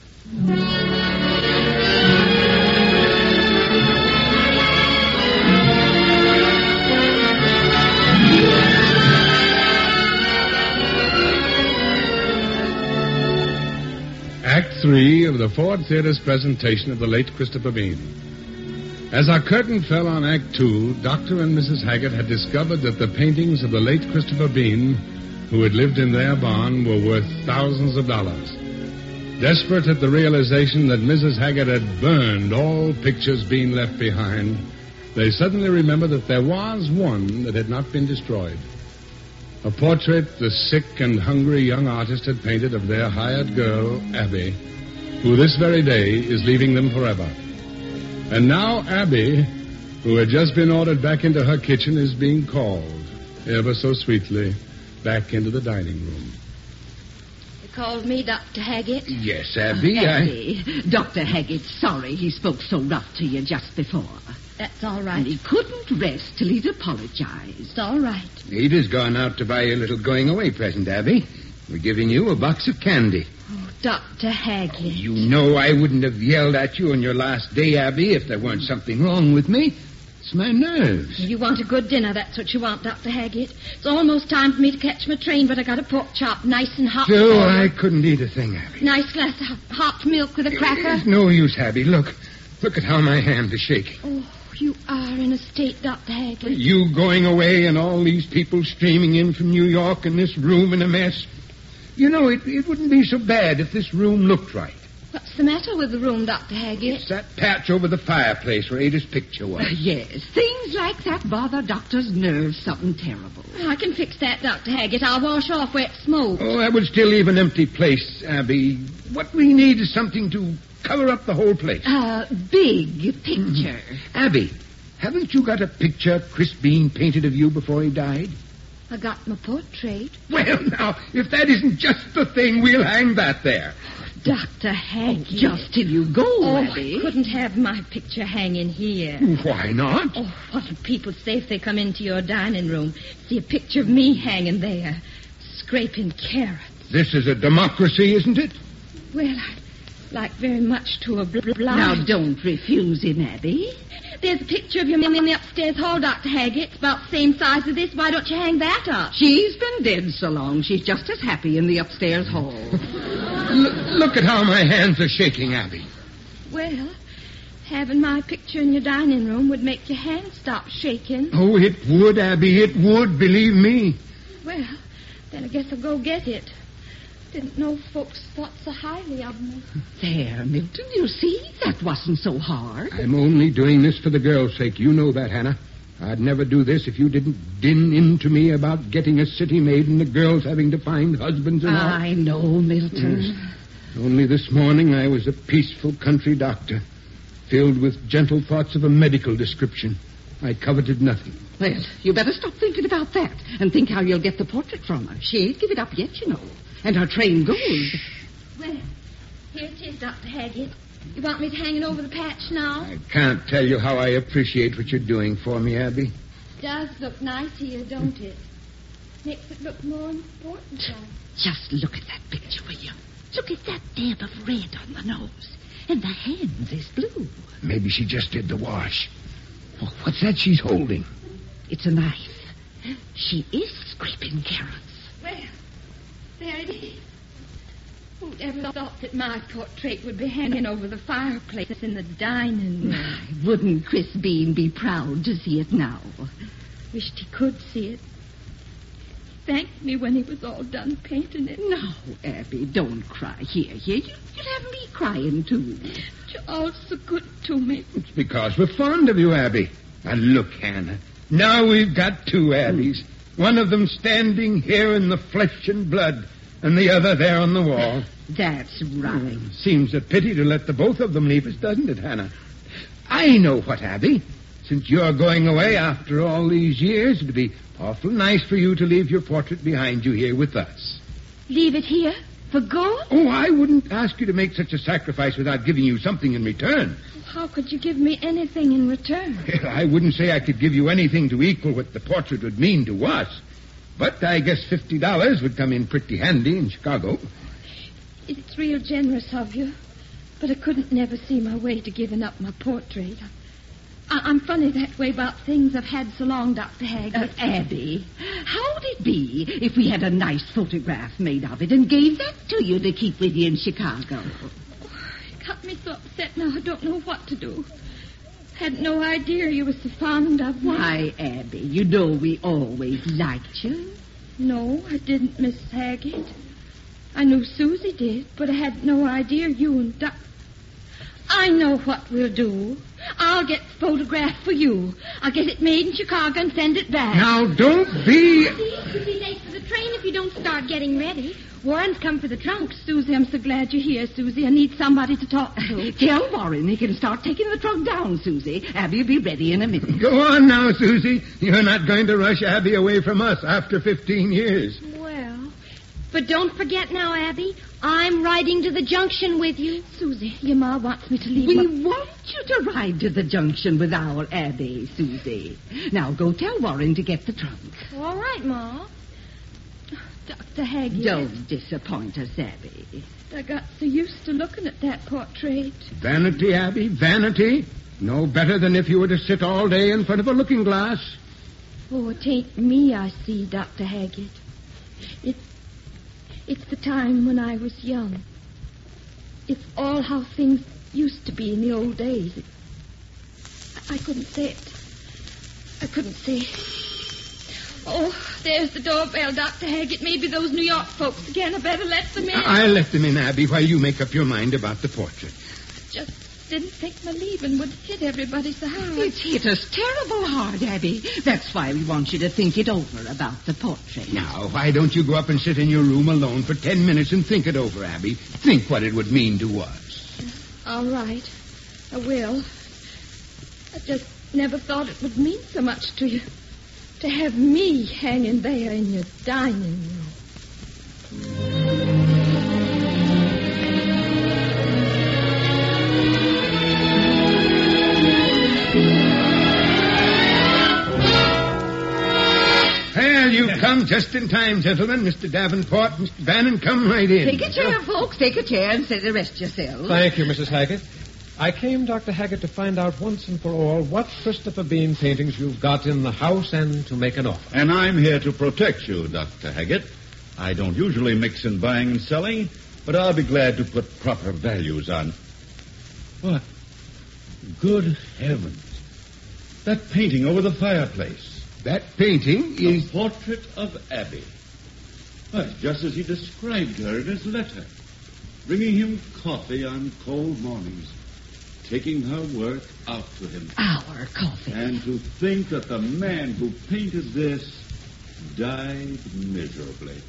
Act three of the Ford Theater's presentation of the late Christopher Bean. As our curtain fell on Act two, Doctor and Missus Haggett had discovered that the paintings of the late Christopher Bean, who had lived in their barn, were worth thousands of dollars. Desperate at the realization that Missus Haggett had burned all pictures Bean left behind, they suddenly remembered that there was one that had not been destroyed. A portrait the sick and hungry young artist had painted of their hired girl, Abby, who this very day is leaving them forever. And now Abby, who had just been ordered back into her kitchen, is being called, ever so sweetly, back into the dining room. called me Doctor Haggett. Yes, Abby, I... Abby, Doctor Haggett, sorry he spoke so rough to you just before. That's all right. And he couldn't rest till he'd apologized. It's all right. Ada's gone out to buy you a little going-away present, Abby. We're giving you a box of candy. Oh, Doctor Haggett. You know I wouldn't have yelled at you on your last day, Abby, if there weren't something wrong with me. It's my nerves. You want a good dinner, that's what you want, Doctor Haggett. It's almost time for me to catch my train, but I got a pork chop nice and hot. So I couldn't eat a thing, Abby. Nice glass of hot milk with a cracker. It's no use, Abby. Look. Look at how my hand is shaking. Oh, you are in a state, Doctor Haggett. You going away and all these people streaming in from New York and this room in a mess. You know, it, it wouldn't be so bad if this room looked right. What's the matter with the room, Doctor Haggett? It's that patch over the fireplace where Ada's picture was. Yes, things like that bother doctors' nerves something terrible. I can fix that, Doctor Haggett. I'll wash off where it smokes. Oh, that would still leave an empty place, Abby. What we need is something to cover up the whole place. A big picture. Abby, haven't you got a picture Chris Bean painted of you before he died? I got my portrait. Well, now, if that isn't just the thing, we'll hang that there. Doctor Haggett. Oh, just till you go, Oh, Abby. I couldn't have my picture hanging here. Why not? Oh, what'll people say if they come into your dining room? See a picture of me hanging there, scraping carrots. This is a democracy, isn't it? Well, I'd like very much to oblige. Now, don't refuse him, Abby. There's a picture of you in the upstairs hall, Doctor Haggett. It's about the same size as this. Why don't you hang that up? She's been dead so long, she's just as happy in the upstairs hall. L- look at how my hands are shaking, Abby. Well, having my picture in your dining room would make your hands stop shaking. Oh, it would, Abby. It would, believe me. Well, then I guess I'll go get it. Didn't know folks thought so highly of me. There, Milton, you see? That wasn't so hard. I'm only doing this for the girl's sake. You know that, Hannah. I'd never do this if you didn't din into me about getting a city maid and the girls having to find husbands and all. I know, Milton. Yes. Only this morning I was a peaceful country doctor, filled with gentle thoughts of a medical description. I coveted nothing. Well, you better stop thinking about that and think how you'll get the portrait from her. She ain't give it up yet, you know. And her train goes. Well, here it is, Doctor Haggett. You want me to hang it over the patch now? I can't tell you how I appreciate what you're doing for me, Abby. It does look nice here, don't it? Makes it look more important. Just look at that picture, will you? Look at that dab of red on the nose. And the hands is blue. Maybe she just did the wash. Oh, what's that she's holding? It's a knife. She is scraping carrots. Well, there it is. Who'd ever thought that my portrait would be hanging over the fireplace in the dining room? Wouldn't Chris Bean be proud to see it now? Wished he could see it. Thanked me when he was all done painting it. No, Abby, don't cry. Here, here, you, you'll have me crying, too. You're all so good to me. It's because we're fond of you, Abby. Now, look, Hannah. Now we've got two Abbies. One of them standing here in the flesh and blood, and the other there on the wall. That's right. Oh, seems a pity to let the both of them leave us, doesn't it, Hannah? I know what, Abby. Since you're going away after all these years, it'd be awful nice for you to leave your portrait behind you here with us. Leave it here? For good? Oh, I wouldn't ask you to make such a sacrifice without giving you something in return. How could you give me anything in return? I wouldn't say I could give you anything to equal what the portrait would mean to us. But I guess fifty dollars would come in pretty handy in Chicago. It's real generous of you, but I couldn't never see my way to giving up my portrait. I- I'm funny that way about things I've had so long, Doctor Haggett. Uh, Abby, how'd it be if we had a nice photograph made of it and gave that to you to keep with you in Chicago? It got me so upset now I don't know what to do. Had no idea you were so fond of me. Why, Abby, you know we always liked you. No, I didn't, Miss Haggett. I knew Susie did, but I had no idea you and Doc... I know what we'll do. I'll get the photograph for you. I'll get it made in Chicago and send it back. Now, don't be... You'll be late for the train if you don't start getting ready. Warren's come for the trunk. Susie, I'm so glad you're here, Susie. I need somebody to talk to. Tell Warren he can start taking the trunk down, Susie. Abby will be ready in a minute. Go on now, Susie. You're not going to rush Abby away from us after fifteen years. Well, but don't forget now, Abby, I'm riding to the junction with you. Susie, your ma wants me to leave. We my... want you to ride to the junction with our Abby, Susie. Now go tell Warren to get the trunk. All right, Ma. Doctor Haggett. Don't disappoint us, Abby. I got so used to looking at that portrait. Vanity, Abby, vanity. No better than if you were to sit all day in front of a looking glass. Oh, it ain't me I see, Doctor Haggett. It's, it's the time when I was young. It's all how things used to be in the old days. It, I couldn't say it. I couldn't say it. Oh, there's the doorbell, Doctor Haggett. Maybe those New York folks again. I better let them in. I'll let them in, Abby, while you make up your mind about the portrait. Just didn't think my leaving would hit everybody so hard. It's hit us terrible hard, Abby. That's why we want you to think it over about the portrait. Now, why don't you go up and sit in your room alone for ten minutes and think it over, Abby? Think what it would mean to us. All right. I will. I just never thought it would mean so much to you. To have me hanging there in your dining room. Well, you've come just in time, gentlemen. Mister Davenport, Mister Bannon, come right in. Take a chair, folks. Take a chair and sit and rest yourselves. Thank you, Missus Haggett. I came, Doctor Haggett, to find out once and for all what Christopher Bean paintings you've got in the house and to make an offer. And I'm here to protect you, Doctor Haggett. I don't usually mix in buying and selling, but I'll be glad to put proper values on. What? Good heavens. That painting over the fireplace. That painting the is... portrait of Abby. Why, just as he described her in his letter. Bringing him coffee on cold mornings. Taking her work out to him. Our coffee. And to think that the man who painted this died miserably.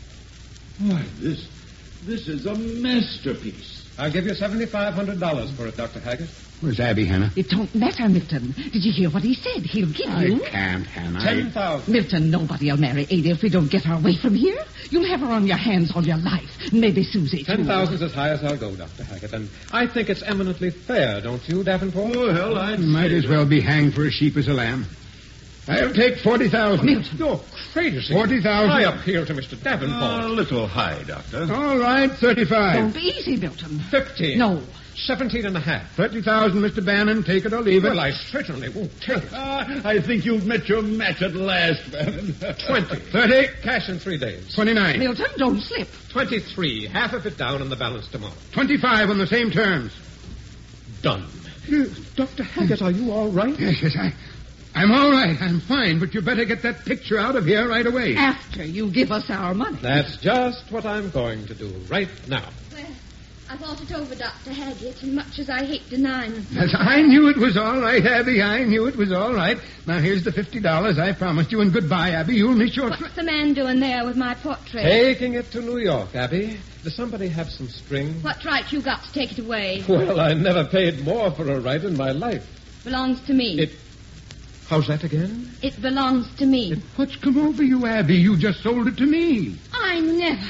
Why, this this is a masterpiece. I'll give you seventy-five hundred dollars for it, Doctor Haggett. Where's Abby, Hannah? It don't matter, Milton. Did you hear what he said? He'll give I you... can't, Hannah. Ten thousand. Milton, nobody'll marry Ada if we don't get her away from here. You'll have her on your hands all your life. Maybe Susie, too. Ten thousand's as high as I'll go, Doctor Haggett, and I think it's eminently fair, don't you, Davenport? Oh, hell, I'd Might as well be hanged for a sheep as a lamb. I'll take forty thousand. Milton. You're crazy. Forty thousand. I appeal to Mister Davenport. A little high, Doctor. All right, thirty-five. Don't be easy, Milton. Fifteen. No. Seventeen and a half. Thirty thousand, Mister Bannon. Take it or leave it. Well, I certainly won't take it. Ah, I think you've met your match at last, Bannon. Twenty. Thirty. Cash in three days. Twenty-nine. Milton, don't slip. Twenty-three. Half of it down and the balance tomorrow. Twenty-five on the same terms. Done. Doctor Haggett, are you all right? Yes, yes, I... I'm all right. I'm fine, but you better get that picture out of here right away. After you give us our money. That's just what I'm going to do right now. Well, I thought it over, Doctor Haggett, and much as I hate denying. Yes, I knew it was all right, Abby. I knew it was all right. Now, here's the fifty dollars I promised you, and goodbye, Abby. You'll miss your... What's the man doing there with my portrait? Taking it to New York, Abby. Does somebody have some string? What right you got to take it away? Well, I never paid more for a right in my life. Belongs to me. It... How's that again? It belongs to me. What's come over you, Abby? You just sold it to me. I never...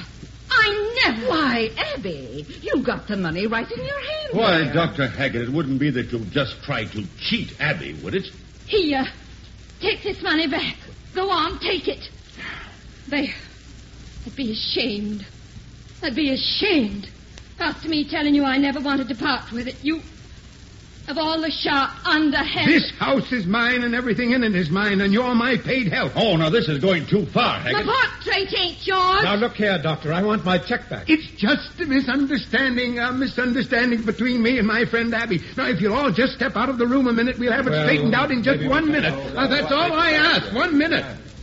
I never... Why, Abby, you got the money right in your hand. Why, there. Doctor Haggett, it wouldn't be that you just tried to cheat Abby, would it? Here. Take this money back. Go on, take it. There. I'd be ashamed. I'd be ashamed. After me telling you I never wanted to part with it, you... Of all the sharp, underhand... This house is mine and everything in it is mine, and you're my paid help. Oh, now this is going too far, The Haggett. portrait ain't yours. Now, look here, Doctor. I want my check back. It's just a misunderstanding, a misunderstanding between me and my friend Abby. Now, if you'll all just step out of the room a minute, we'll have it Well, straightened out in just maybe one we- minute. Oh, Now, that's all I ask. One minute.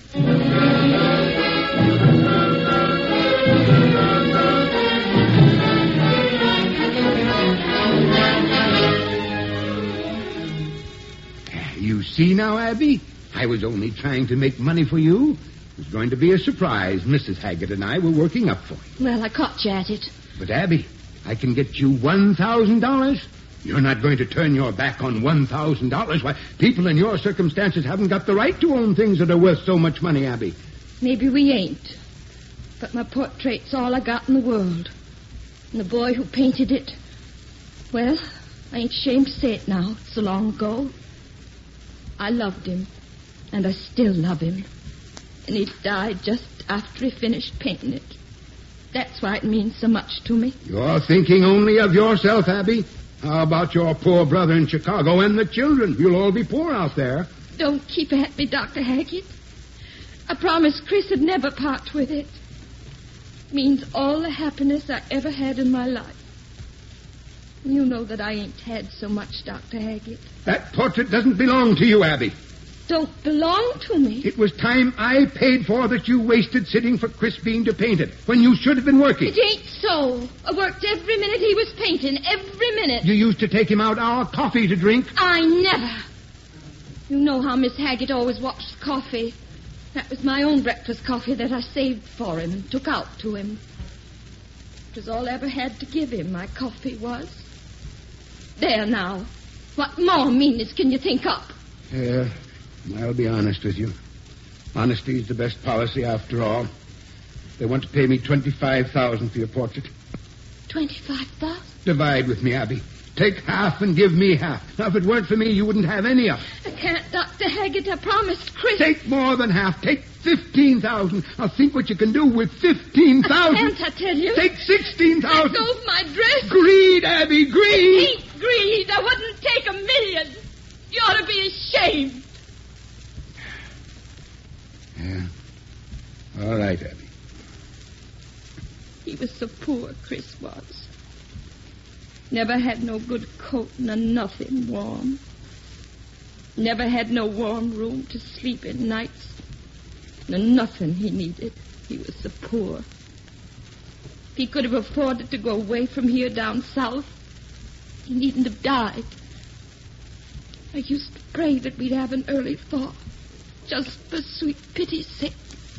You see now, Abby? I was only trying to make money for you. It was going to be a surprise. Missus Haggett and I were working up for it. Well, I caught you at it. But, Abby, I can get you one thousand dollars. You're not going to turn your back on one thousand dollars. Why, people in your circumstances haven't got the right to own things that are worth so much money, Abby. Maybe we ain't. But my portrait's all I got in the world. And the boy who painted it, well, I ain't ashamed to say it now. It's so long ago. I loved him, and I still love him. And he died just after he finished painting it. That's why it means so much to me. You're thinking only of yourself, Abby. How about your poor brother in Chicago and the children? You'll all be poor out there. Don't keep at me, Doctor Haggett. I promised Chris would never part with it. It means all the happiness I ever had in my life. You know that I ain't had so much, Doctor Haggett. That portrait doesn't belong to you, Abby. Don't belong to me. It was time I paid for that you wasted sitting for Chris Bean to paint it when you should have been working. It ain't so. I worked every minute he was painting, every minute. You used to take him out our coffee to drink. I never. You know how Miss Haggett always watched coffee. That was my own breakfast coffee that I saved for him and took out to him. It was all I ever had to give him, my coffee was. There now. What more meanness can you think up? Yeah. I'll be honest with you. Honesty is the best policy after all. They want to pay me twenty-five thousand dollars for your portrait. twenty-five thousand dollars? Divide with me, Abby. Take half and give me half. Now, if it weren't for me, you wouldn't have any of it. I can't, Doctor Haggett. I promised Chris. Take more than half. Take fifteen thousand dollars. Now, think what you can do with fifteen thousand dollars. I can't, I tell you. Take sixteen thousand dollars. Let go of my dress. Greed, Abby, greed. It ain't greed. I wouldn't take a million. You ought to be ashamed. Yeah. All right, Abby. He was so poor, Chris was. Never had no good coat nor nothing warm. Never had no warm room to sleep in nights. Nor nothing he needed. He was so poor. If he could have afforded to go away from here down south, he needn't have died. I used to pray that we'd have an early thaw. Just for sweet pity's sake.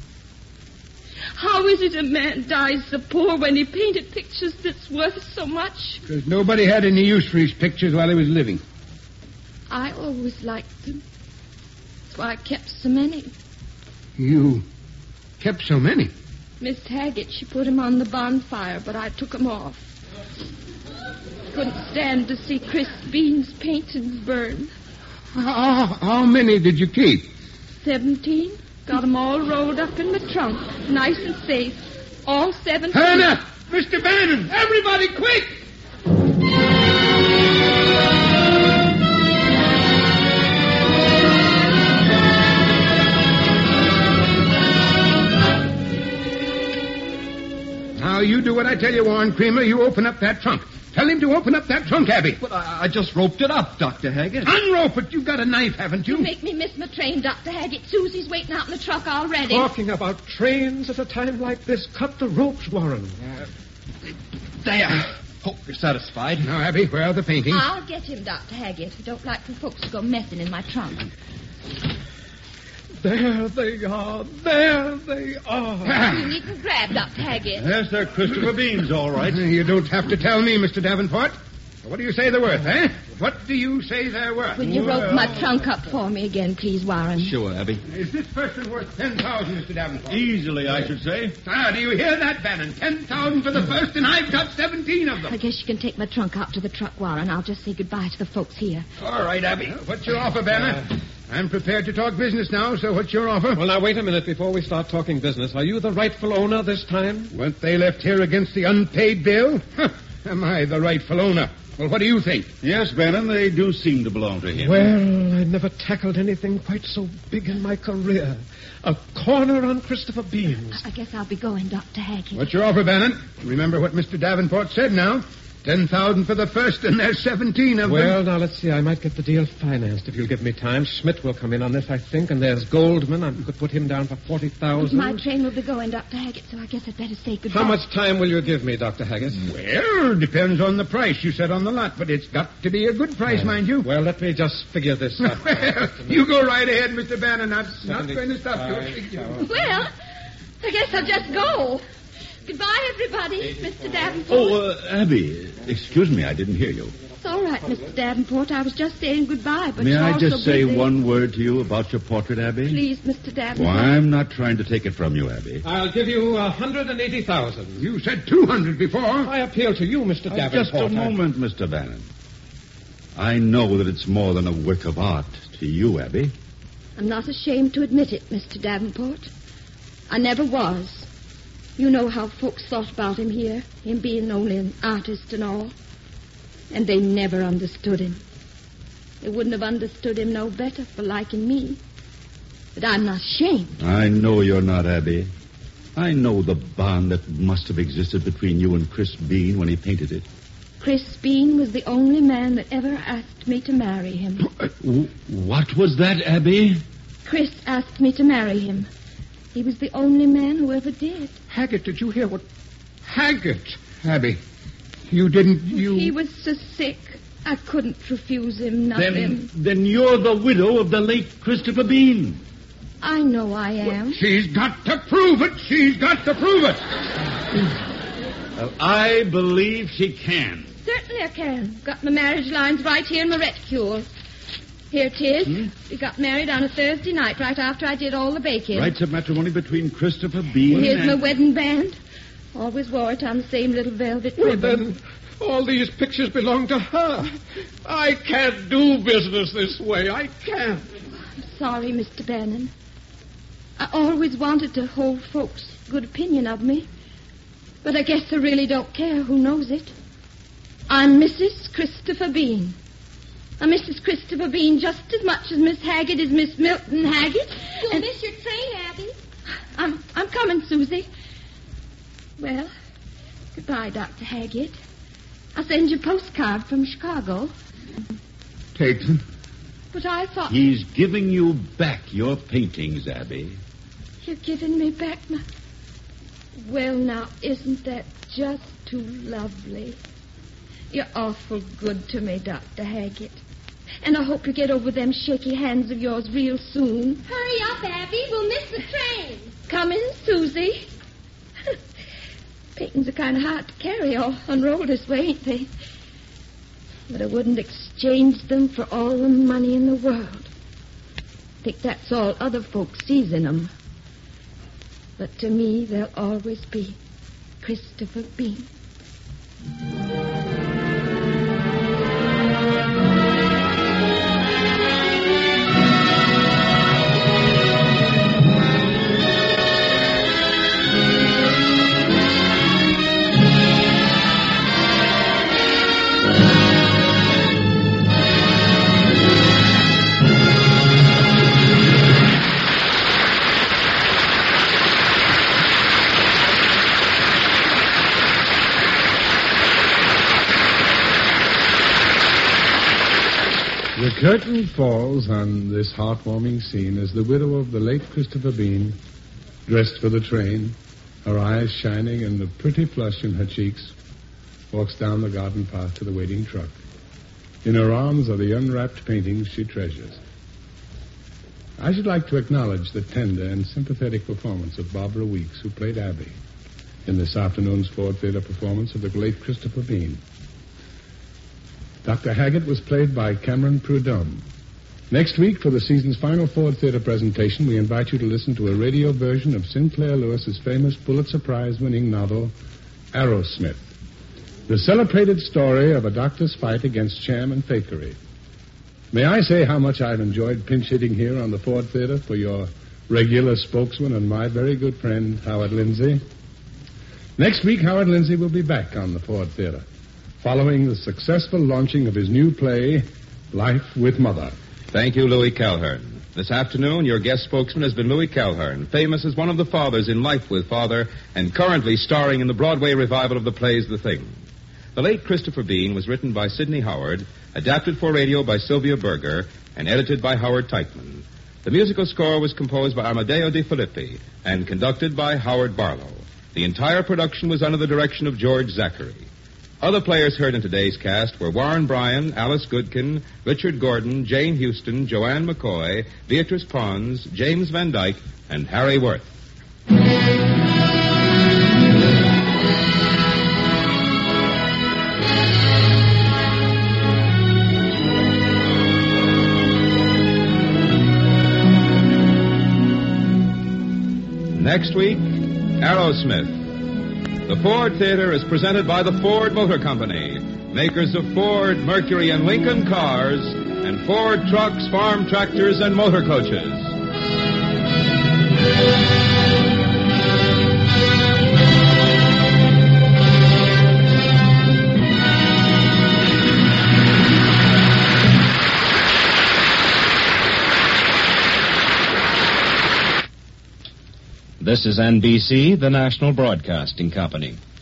How is it a man dies so poor when he painted pictures that's worth so much? Because nobody had any use for his pictures while he was living. I always liked them. That's why I kept so many. You kept so many? Miss Haggett, she put them on the bonfire, but I took them off. Couldn't stand to see Chris Bean's paintings burn. How, how many did you keep? Seventeen. Got them all rolled up in the trunk. Nice and safe. All seventeen. Hannah! Mister Bannon! Everybody quick! Now, you do what I tell you, Warren Creamer. You open up that trunk. Tell him to open up that trunk, Abby. But I, I just roped it up, Doctor Haggett. Unrope it. You've got a knife, haven't you? You make me miss my train, Doctor Haggett. Susie's waiting out in the truck already. Talking about trains at a time like this. Cut the ropes, Warren. Uh, there. Hope you're satisfied. Now, Abby, where are the paintings? I'll get him, Doctor Haggett. I don't like for folks to go messing in my trunk. There they are. There they are. You needn't grab, Doctor Haggett. Yes, they're Christopher Beans, all right. You don't have to tell me, Mister Davenport. What do you say they're worth, eh? What do you say they're worth? Will you well... rope my trunk up for me again, please, Warren? Sure, Abby. Is this person worth ten thousand, Mister Davenport? Easily, I should say. Ah, do you hear that, Bannon? Ten thousand for the first, and I've got seventeen of them. I guess you can take my trunk out to the truck, Warren. I'll just say goodbye to the folks here. All right, Abby. Uh, what's your offer, Banner? Uh, I'm prepared to talk business now, so what's your offer? Well, now, wait a minute before we start talking business. Are you the rightful owner this time? Weren't they left here against the unpaid bill? Huh. Am I the rightful owner? Well, what do you think? Yes, Bannon, they do seem to belong to him. Well, I never tackled anything quite so big in my career. A corner on Christopher Beans. I guess I'll be going, Doctor Haggett. What's your offer, Bannon? Remember what Mister Davenport said now. Ten thousand for the first, and there's seventeen of well, them. Well, now, let's see. I might get the deal financed if you'll give me time. Schmidt will come in on this, I think, and there's Goldman. I could put him down for forty thousand. My train will be going, Doctor Haggett, so I guess I'd better say goodbye. How much time will you give me, Doctor Haggett? Well, depends on the price you set on the lot, but it's got to be a good price, well, mind you. Well, let me just figure this out. Well, you go right ahead, Mister Bannon. I'm not going to stop you. Well, I guess I'll just go. Goodbye, everybody, Mister Davenport. Oh, uh, Abby, excuse me, I didn't hear you. It's all right, Mister Davenport. I was just saying goodbye, but May you're I also just say busy. one word to you about your portrait, Abby? Please, Mister Davenport. Well, I'm not trying to take it from you, Abby. I'll give you a hundred and eighty thousand. You said two hundred before. I appeal to you, Mister Uh, Davenport. just a moment, Mister Bannon. I know that it's more than a work of art to you, Abby. I'm not ashamed to admit it, Mister Davenport. I never was. You know how folks thought about him here, him being only an artist and all. And they never understood him. They wouldn't have understood him no better for liking me. But I'm not ashamed. I know you're not, Abby. I know the bond that must have existed between you and Chris Bean when he painted it. Chris Bean was the only man that ever asked me to marry him. What was that, Abby? Chris asked me to marry him. He was the only man who ever did. Haggett, did you hear what... Haggett, Abby. You didn't... You... He was so sick, I couldn't refuse him nothing. Then, then you're the widow of the late Christopher Bean. I know I am. She's got to prove it. She's got to prove it. Well, I believe she can. Certainly I can. Got my marriage lines right here in my reticule. Here it is. Hmm? We got married on a Thursday night right after I did all the baking. Rights of matrimony between Christopher Bean Here's and... my wedding band. Always wore it on the same little velvet Well, ribbon. then, all these pictures belong to her. I can't do business this way. I can't. I'm sorry, Mister Bannon. I always wanted to hold folks' good opinion of me. But I guess I really don't care who knows it. I'm Missus Christopher Bean. I'm Missus Christopher Bean just as much as Miss Haggett is Miss Milton Haggett. You'll and miss your train, Abby. I'm I'm coming, Susie. Well, goodbye, Doctor Haggett. I'll send you a postcard from Chicago. Take them. But I thought He's giving you back your paintings, Abby. you're giving me back my... Well, now, isn't that just too lovely? You're awful good to me, Doctor Haggett. And I hope you get over them shaky hands of yours real soon. Hurry up, Abby. We'll miss the train. Coming, Susie. Paintings are kind of hard to carry all unrolled this way, ain't they? But I wouldn't exchange them for all the money in the world. I think that's all other folks sees in them. But to me, they'll always be Christopher Bean. The curtain falls on this heartwarming scene as the widow of the late Christopher Bean, dressed for the train, her eyes shining and a pretty flush in her cheeks, walks down the garden path to the waiting truck. In her arms are the unwrapped paintings she treasures. I should like to acknowledge the tender and sympathetic performance of Barbara Weeks, who played Abby in this afternoon's Ford Theater performance of the late Christopher Bean. Doctor Haggett was played by Cameron Prudhomme. Next week, for the season's final Ford Theater presentation, we invite you to listen to a radio version of Sinclair Lewis's famous Pulitzer Prize-winning novel, Arrowsmith, the celebrated story of a doctor's fight against sham and fakery. May I say how much I've enjoyed pinch-hitting here on the Ford Theater for your regular spokesman and my very good friend, Howard Lindsay. Next week, Howard Lindsay will be back on the Ford Theater, following the successful launching of his new play, Life with Mother. Thank you, Louis Calhern. This afternoon, your guest spokesman has been Louis Calhern, famous as one of the fathers in Life with Father, and currently starring in the Broadway revival of the plays The Thing. The late Christopher Bean was written by Sidney Howard, adapted for radio by Sylvia Berger, and edited by Howard Teichman. The musical score was composed by Amadeo De Filippi and conducted by Howard Barlow. The entire production was under the direction of George Zachary. Other players heard in today's cast were Warren Bryan, Alice Goodkin, Richard Gordon, Jane Houston, Joanne McCoy, Beatrice Pons, James Van Dyke, and Harry Worth. Next week, Aerosmith. The Ford Theater is presented by the Ford Motor Company, makers of Ford, Mercury, and Lincoln cars, and Ford trucks, farm tractors, and motor coaches. This is N B C, the National Broadcasting Company.